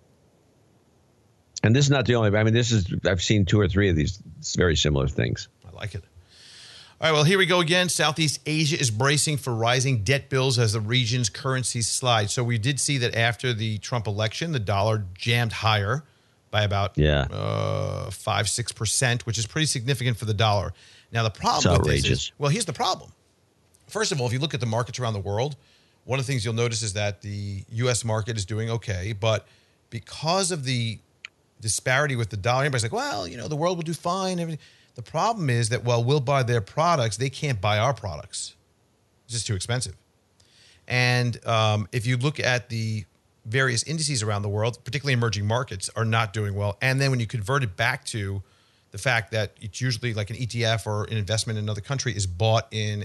And this is not the only. I mean, I've seen 2 or 3 of these very similar things. I like it. All right, well, here we go again. Southeast Asia is bracing for rising debt bills as the region's currencies slide. So we did see that after the Trump election, the dollar jammed higher by about 5-6%, which is pretty significant for the dollar. Now, the problem with this is, well, here's the problem. First of all, if you look at the markets around the world, one of the things you'll notice is that the U.S. market is doing okay, but because of the disparity with the dollar, everybody's like, well, the world will do fine. Everything. The problem is that while we'll buy their products, they can't buy our products. It's just too expensive. And if you look at the various indices around the world, particularly emerging markets, are not doing well. And then when you convert it back to the fact that it's usually like an ETF or an investment in another country is bought in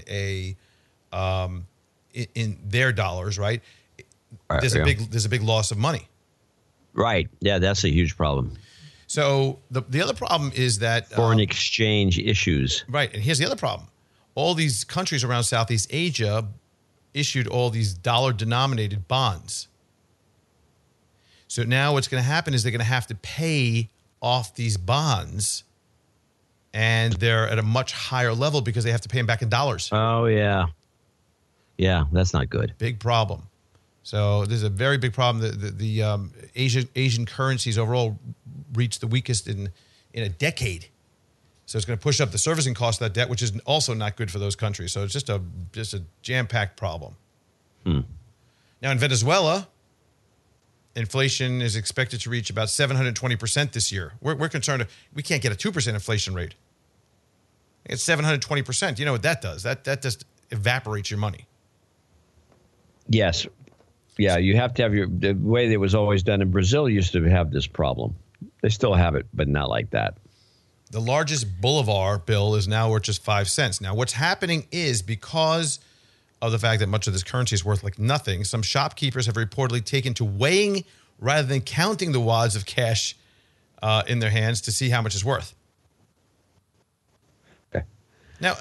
in their dollars, right? There's a big loss of money. Right. Yeah, that's a huge problem. So the other problem is that foreign exchange issues. Right. And here's the other problem. All these countries around Southeast Asia issued all these dollar-denominated bonds. So now what's going to happen is they're going to have to pay off these bonds, and they're at a much higher level because they have to pay them back in dollars. Oh, yeah. Yeah, that's not good. Big problem. So there's a very big problem. The Asian currencies overall reached the weakest in a decade. So it's going to push up the servicing cost of that debt, which is also not good for those countries. So it's just a jam-packed problem. Now, in Venezuela, inflation is expected to reach about 720% this year. We're concerned we can't get a 2% inflation rate. It's 720%. You know what that does? That just evaporates your money. Yes. Yeah, you have to have the way that it was always done in Brazil used to have this problem. They still have it, but not like that. The largest Bolivar bill is now worth just 5 cents. Now, what's happening is because of the fact that much of this currency is worth like nothing, some shopkeepers have reportedly taken to weighing rather than counting the wads of cash in their hands to see how much it's worth. Okay. Now,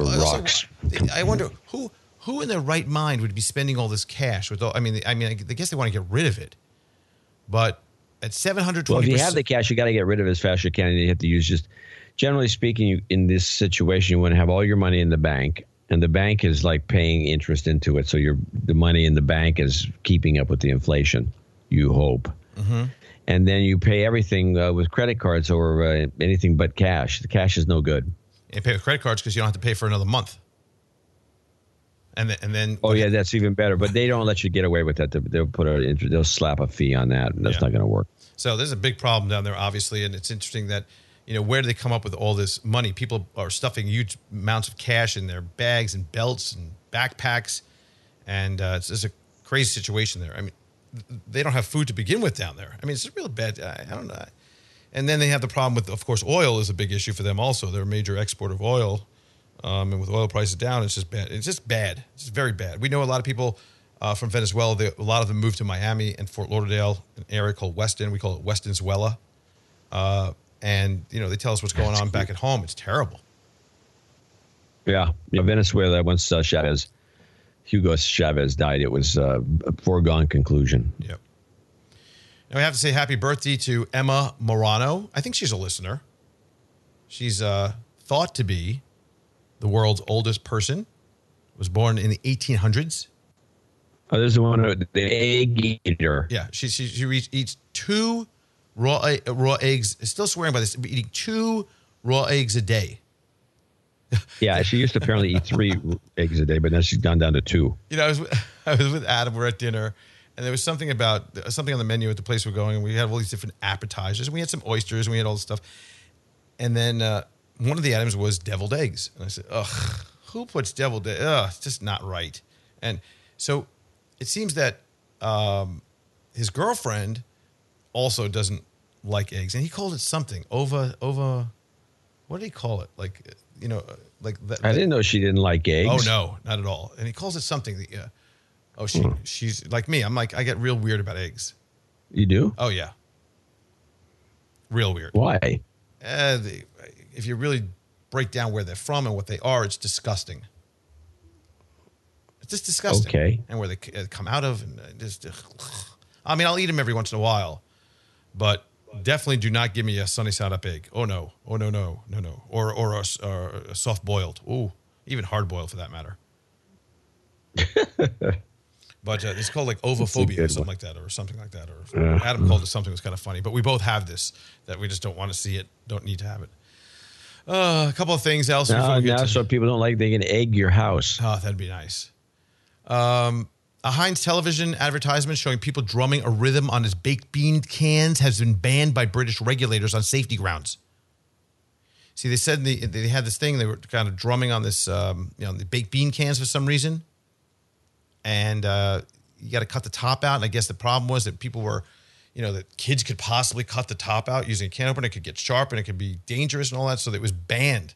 I wonder who in their right mind would be spending all this cash with all, I guess they want to get rid of it. But at 720%. Well, if you have the cash, you got to get rid of it as fast as you can. And you have to use just, generally speaking, in this situation, you want to have all your money in the bank, and the bank is like paying interest into it. So the money in the bank is keeping up with the inflation, you hope. Mm-hmm. And then you pay everything with credit cards or anything but cash. The cash is no good. You pay with credit cards because you don't have to pay for another month. And then oh yeah, that's even better. But they don't let you get away with that. They'll slap a fee on that, and that's not going to work. So there's a big problem down there, obviously, and it's interesting that where do they come up with all this money? People are stuffing huge amounts of cash in their bags and belts and backpacks, and it's just a crazy situation there. I mean, they don't have food to begin with down there. I mean, it's a real bad. I don't know. And then they have the problem with, of course, oil is a big issue for them. Also, they're a major exporter of oil. And with oil prices down, it's just bad. It's just bad. It's very bad. We know a lot of people from Venezuela. A lot of them moved to Miami and Fort Lauderdale, an area called Weston. We call it Westonzuela. And, they tell us what's going on back at home. It's terrible. Yeah. Venezuela, once Hugo Chavez died, it was a foregone conclusion. Yep. Now we have to say happy birthday to Emma Morano. I think she's a listener. She's thought to be the world's oldest person. Was born in the 1800s. Oh, this is one of the egg eater. Yeah, she eats 2 raw eggs. Still swearing by this, eating 2 raw eggs a day. Yeah, she used to apparently eat 3 eggs a day, but now she's gone down to 2. I was with Adam. We're at dinner, and there was something on the menu at the place we're going, and we had all these different appetizers, and we had some oysters, and we had all this stuff, and then one of the items was deviled eggs. And I said, ugh, who puts deviled eggs? Ugh, it's just not right. And so it seems that his girlfriend also doesn't like eggs. And he called it something. Ova, what did he call it? Like that. I didn't know she didn't like eggs. Oh, no, not at all. And he calls it something. She's like me. I'm like, I get real weird about eggs. You do? Oh, yeah. Real weird. Why? If you really break down where they're from and what they are, it's disgusting. It's just disgusting. Okay. And where they come out of, and I'll eat them every once in a while, but definitely do not give me a sunny side up egg. Oh no, no, or a soft boiled. Ooh, even hard boiled for that matter. But it's called like ovophobia or something like that, or something like that. Or Adam called it something that's kind of funny. But we both have this, that we just don't want to see it, don't need to have it. A couple of things else. So people don't like they can egg your house. Oh, that'd be nice. A Heinz television advertisement showing people drumming a rhythm on its baked bean cans has been banned by British regulators on safety grounds. See, they said they had this thing. They were kind of drumming on this, the baked bean cans for some reason. And you got to cut the top out. And I guess the problem was that people were, that kids could possibly cut the top out using a can opener. It could get sharp and it could be dangerous and all that. So it was banned.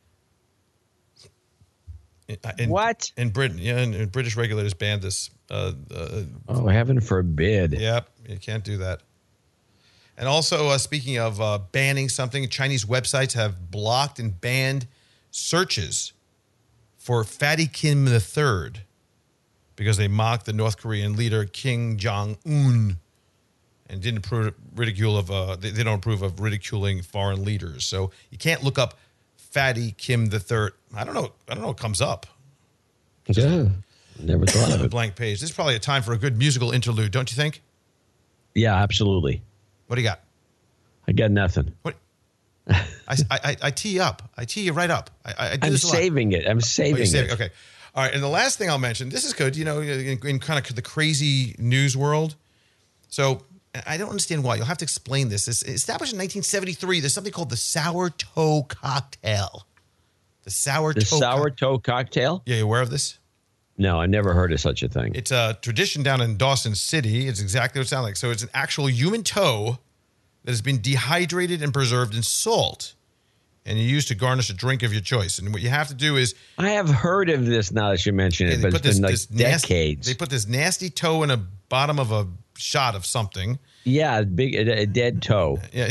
What? In Britain, yeah, and British regulators banned this. Oh, heaven forbid. Yep, you can't do that. And also, speaking of banning something, Chinese websites have blocked and banned searches for Fatty Kim III because they mocked the North Korean leader Kim Jong-un and didn't approve ridicule of they don't approve of ridiculing foreign leaders. So you can't look up Fatty Kim III. I don't know what comes up. Yeah, never thought of A it. blank page. This is probably a time for a good musical interlude, don't you think? Yeah, absolutely. What do you got? I got nothing. What? I tee you up. I tee you right up. I do I'm this a lot. saving it. I'm saving it. Okay. All right, and the last thing I'll mention, this is good, in kind of the crazy news world. So I don't understand why. You'll have to explain this. It's established in 1973. There's something called the sour toe cocktail. The sour toe cocktail? Yeah, you aware of this? No, I never heard of such a thing. It's a tradition down in Dawson City. It's exactly what it sounds like. So it's an actual human toe that has been dehydrated and preserved in salt, and you use to garnish a drink of your choice. And what you have to do is... I have heard of this now that you mention it, but it's been like decades. They put this nasty toe in the bottom of a shot of something. Yeah, a dead toe. Yeah.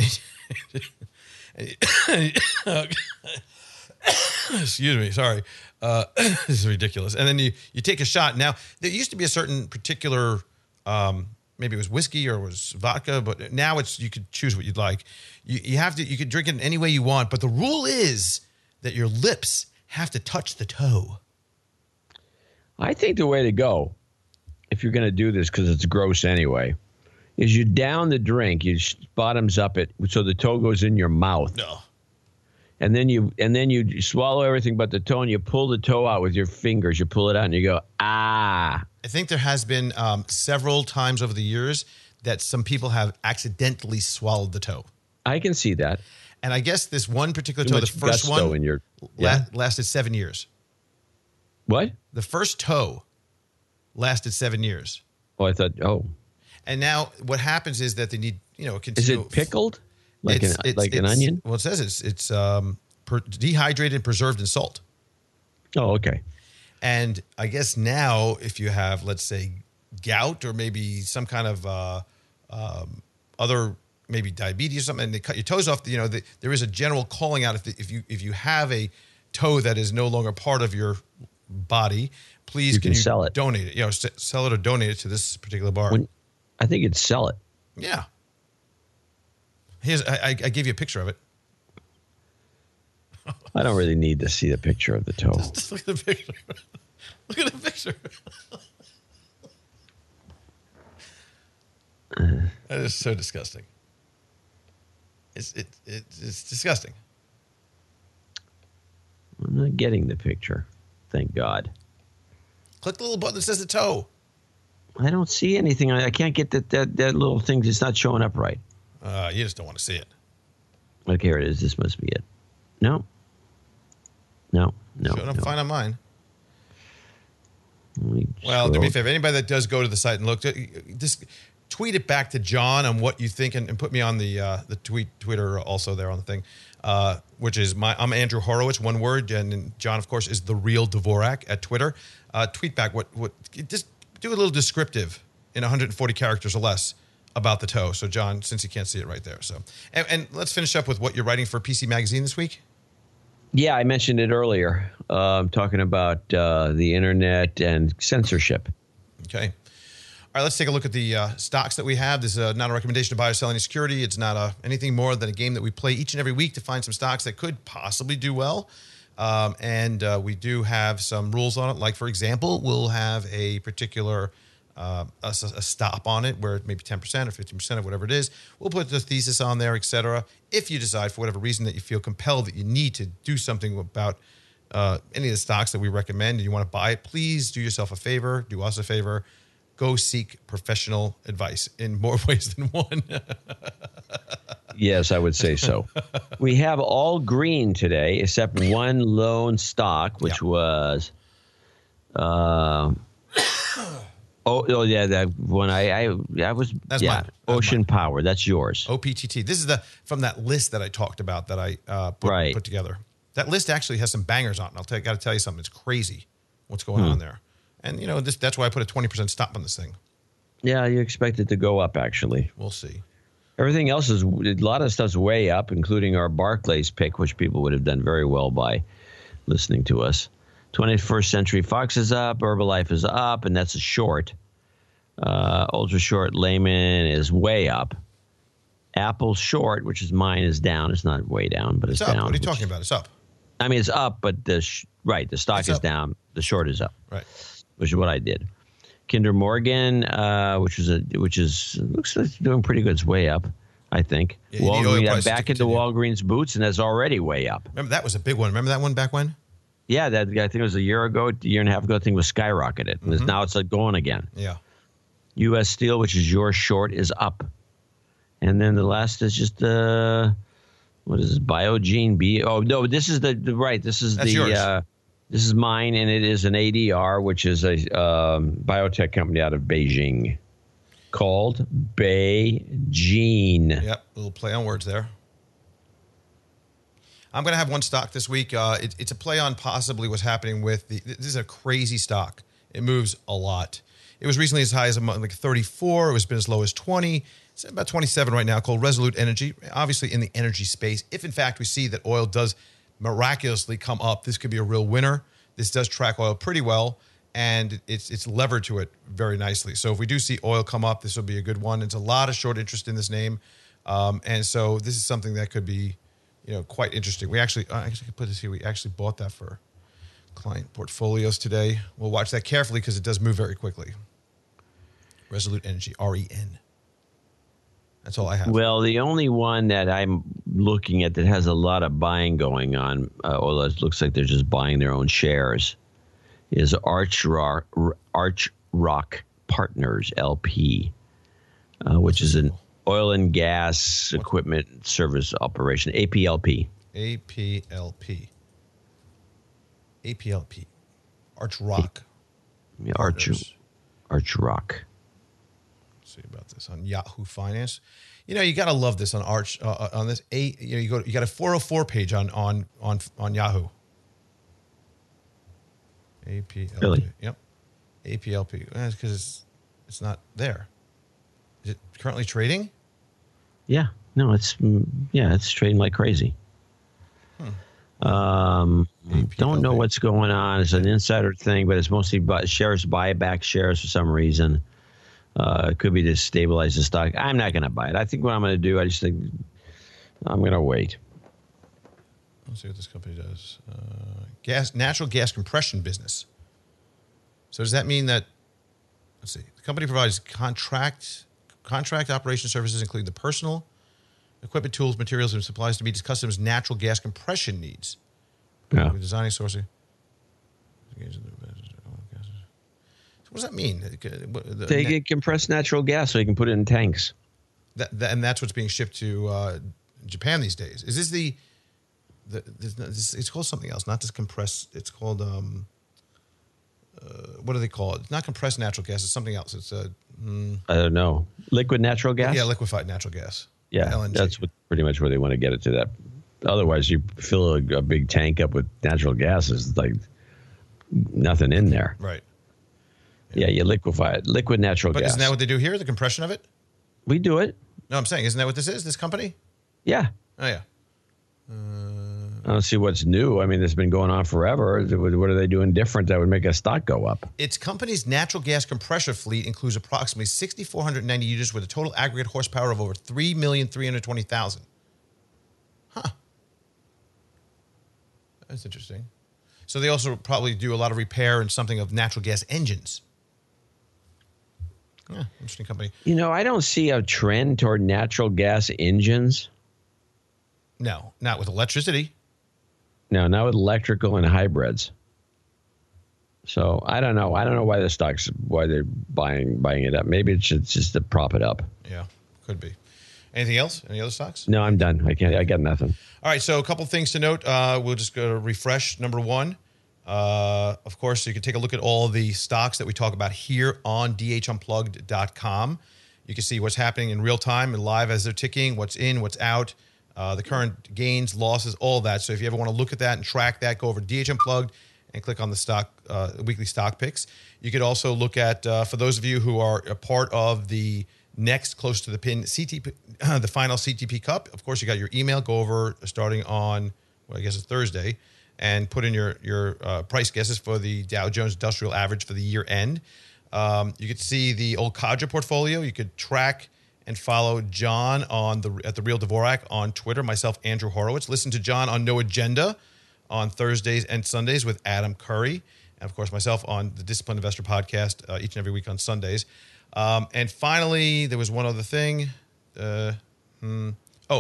Excuse me, sorry. This is ridiculous. And then you take a shot. Now, there used to be a certain particular... maybe it was whiskey or it was vodka, but now you could choose what you'd like. You could drink it any way you want, but the rule is that your lips have to touch the toe. I think the way to go, if you're going to do this, because it's gross anyway, is you down the drink, you bottoms up it so the toe goes in your mouth. No. And then you swallow everything but the toe, and you pull the toe out with your fingers. You pull it out and you go, ah. I think there has been several times over the years that some people have accidentally swallowed the toe. I can see that. And I guess this one particular toe, the first one, lasted 7 years. What? The first toe lasted 7 years. Oh, I thought, And now what happens is that they need, Is it pickled? Like an onion? Well, it says it's dehydrated and preserved in salt. Oh, okay. And I guess now if you have, let's say, gout or maybe some kind of other, maybe diabetes or something, and they cut your toes off, there is a general calling out if you have a toe that is no longer part of your body, please can you sell it. Donate it. Sell it or donate it to this particular bar. I think you'd sell it. Yeah. I gave you a picture of it. I don't really need to see the picture of the toe. Just look at the picture. Look at the picture. That is so disgusting. It's disgusting. I'm not getting the picture. Thank God. Click the little button that says the toe. I don't see anything. I can't get that little thing. It's not showing up right. You just don't want to see it. Okay, here it is. This must be it. No. Showing up fine on mine. Well, do me a favor. Anybody that does go to the site and look, just tweet it back to John on what you think, and put me on the Twitter also there on the thing, which is I'm Andrew Horowitz, one word, and John, of course, is the real Dvorak at Twitter. Tweet back what just do a little descriptive in 140 characters or less about the toe. So, John, since you can't see it right there, and let's finish up with what you're writing for PC Magazine this week. Yeah, I mentioned it earlier. Talking about the internet and censorship. Okay. All right, let's take a look at the stocks that we have. This is not a recommendation to buy or sell any security. It's not anything more than a game that we play each and every week to find some stocks that could possibly do well. And we do have some rules on it. Like, for example, we'll have a particular a stop on it where maybe 10% or 15% of whatever it is. We'll put the thesis on there, etc. If you decide for whatever reason that you feel compelled that you need to do something about any of the stocks that we recommend and you want to buy it, please do yourself a favor, do us a favor. Go seek professional advice in more ways than one. Yes, I would say so. We have all green today except one lone stock, which was... Oh yeah, that one I was. That's yeah, mine. Ocean mine. Power. That's yours. OPTT. This is from that list that I talked about that I put together. That list actually has some bangers on it. Got to tell you something. It's crazy what's going on there. And that's why I put a 20% stop on this thing. Yeah, you expect it to go up. Actually, we'll see. Everything else a lot of stuff's way up, including our Barclays pick, which people would have done very well by listening to us. 21st Century Fox is up, Herbalife is up, and that's a short. Ultra short Lehman is way up. Apple short, which is mine, is down. It's not way down, but it's up. down. What are you talking about? It's up. I mean, it's up, but the stock is down. The short is up. Right. Which is what I did. Kinder Morgan, which looks like it's doing pretty good. It's way up, I think. Yeah, I'm back into Walgreens boots, and that's already way up. Remember, that was a big one. Remember that one back when? Yeah, that I think it was a year and a half ago. I think it was skyrocketed. And now it's like going again. Yeah. U.S. Steel, which is your short, is up. And then the last is just what is this? Biogene. Oh no, this is the right. This is That's yours. This is mine, and it is an ADR, which is a biotech company out of Beijing called BeiGene. Yep, a little play on words there. I'm going to have one stock this week. It's a play on possibly what's happening with this is a crazy stock. It moves a lot. It was recently as high as like 34. It was been as low as 20. It's about 27 right now, called Resolute Energy, obviously in the energy space. If, in fact, we see that oil does miraculously come up, this could be a real winner. This does track oil pretty well, and it's levered to it very nicely. So if we do see oil come up, this will be a good one. It's a lot of short interest in this name. And so this is something that could be, quite interesting. We actually, I could put this here. We actually bought that for client portfolios today. We'll watch that carefully because it does move very quickly. Resolute Energy, REN. That's all I have. Well, the only one that I'm looking at that has a lot of buying going on, or it looks like they're just buying their own shares, is Arch Rock Partners, LP, which is an oil and gas equipment service operation, APLP. APLP. Arch Rock. Yeah, Arch Rock. See about this on Yahoo Finance. You got to love this on Arch on this. You got a 404 page on Yahoo. APLP. Really? Yep. APLP. That's because it's not there. Is it currently trading? Yeah. No, it's trading like crazy. Don't know what's going on. It's an insider thing, but it's mostly buyback shares for some reason. It could be to stabilize the stock. I'm not going to buy it. I think what I'm going to do, I just think I'm going to wait. Let's see what this company does. Natural gas compression business. So does that mean that, let's see, the company provides contract operation services, including the personal equipment, tools, materials, and supplies to meet its customers' natural gas compression needs. Yeah. Designing, sourcing. What does that mean? They get compressed natural gas so you can put it in tanks. And that's what's being shipped to Japan these days. Is this it's called something else, not just compressed. It's called, what do they call it? It's not compressed natural gas. It's something else. It's I don't know. Liquid natural gas? Yeah, liquefied natural gas. Yeah, LNG. That's pretty much where they want to get it to that. Otherwise, you fill a big tank up with natural gas. There's like nothing in there. Right. Yeah, you liquefy it. Liquid natural gas. But isn't that what they do here, the compression of it? We do it. No, I'm saying, isn't that what this is, this company? Yeah. Oh, yeah. I don't see what's new. I mean, this has been going on forever. What are they doing different that would make a stock go up? Its company's natural gas compressor fleet includes approximately 6,490 units with a total aggregate horsepower of over 3,320,000. Huh. That's interesting. So they also probably do a lot of repair and something of natural gas engines. Yeah, interesting company. I don't see a trend toward natural gas engines. No, not with electricity. No, not with electrical and hybrids. So I don't know. I don't know why they're buying it up. Maybe it's just to prop it up. Yeah, could be. Anything else? Any other stocks? No, I'm done. I got nothing. All right, so a couple things to note. We'll just go to refresh. Number one, of course, you can take a look at all the stocks that we talk about here on dhunplugged.com. You can see what's happening in real time and live as they're ticking, what's in, what's out, the current gains, losses, all that. So if you ever want to look at that and track that, go over to DH Unplugged and click on the stock weekly stock picks. You could also look at, for those of you who are a part of the next close to the pin CTP, the final CTP Cup. Of course, you got your email. Go over starting on, I guess it's Thursday, and put in your price guesses for the Dow Jones Industrial Average for the year end. You could see the old Cadre portfolio. You could track and follow John at the Real Dvorak on Twitter. Myself, Andrew Horowitz. Listen to John on No Agenda on Thursdays and Sundays with Adam Curry, and of course myself on the Disciplined Investor Podcast each and every week on Sundays. And finally, there was one other thing.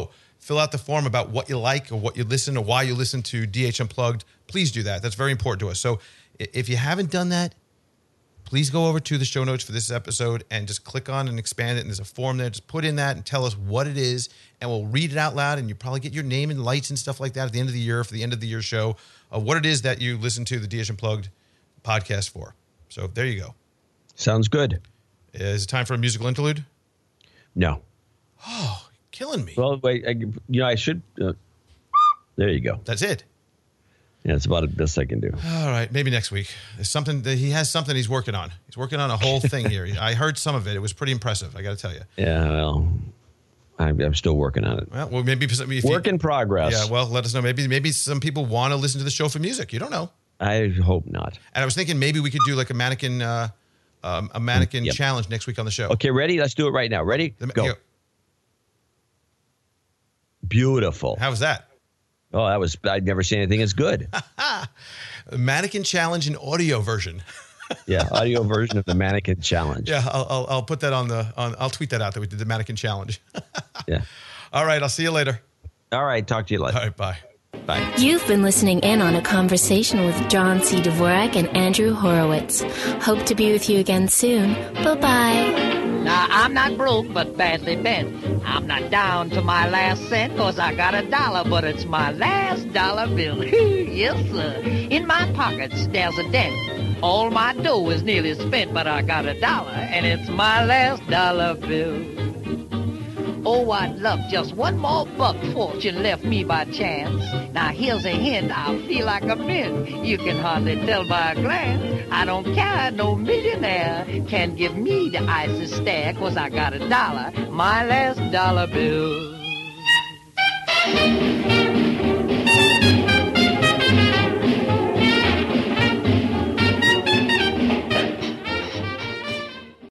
fill out the form about what you like or what you listen or why you listen to DH Unplugged. Please do that. That's very important to us. So if you haven't done that, please go over to the show notes for this episode and just click on and expand it. And there's a form there. Just put in that and tell us what it is, and we'll read it out loud. And you probably get your name and lights and stuff like that at the end of the year for the end of the year show of what it is that you listen to the DH Unplugged podcast for. So there you go. Sounds good. Is it time for a musical interlude? No. Oh, killing me. Well, wait. I should. There you go. That's it. Yeah, it's about the best I can do. All right, maybe next week. There's something that he has something he's working on. He's working on a whole thing here. I heard some of it. It was pretty impressive. I got to tell you. Yeah, well, I'm still working on it. Well, maybe if work in progress. Yeah, well, let us know. Maybe some people want to listen to the show for music. You don't know. I hope not. And I was thinking maybe we could do like a mannequin challenge next week on the show. Okay, ready? Let's do it right now. Ready? Go. Here. Beautiful. How was that? Oh, I'd never seen anything as good. The mannequin challenge in audio version. Yeah, audio version of the mannequin challenge. Yeah, I'll put that I'll tweet that out that we did the mannequin challenge. Yeah. All right, I'll see you later. All right, talk to you later. All right, bye. Bye. You've been listening in on a conversation with John C. Dvorak and Andrew Horowitz. Hope to be with you again soon. Bye-bye. Now, I'm not broke, but badly bent. I'm not down to my last cent, 'cause I got $1, but it's my last dollar bill. Yes, sir. In my pockets, there's a dent. All my dough is nearly spent, but I got $1, and it's my last dollar bill. Oh, I'd love just one more buck fortune left me by chance. Now, here's a hint, I feel like a mint. You can hardly tell by a glance. I don't care, no millionaire can give me the icy stare, 'cause I got $1, my last dollar bill.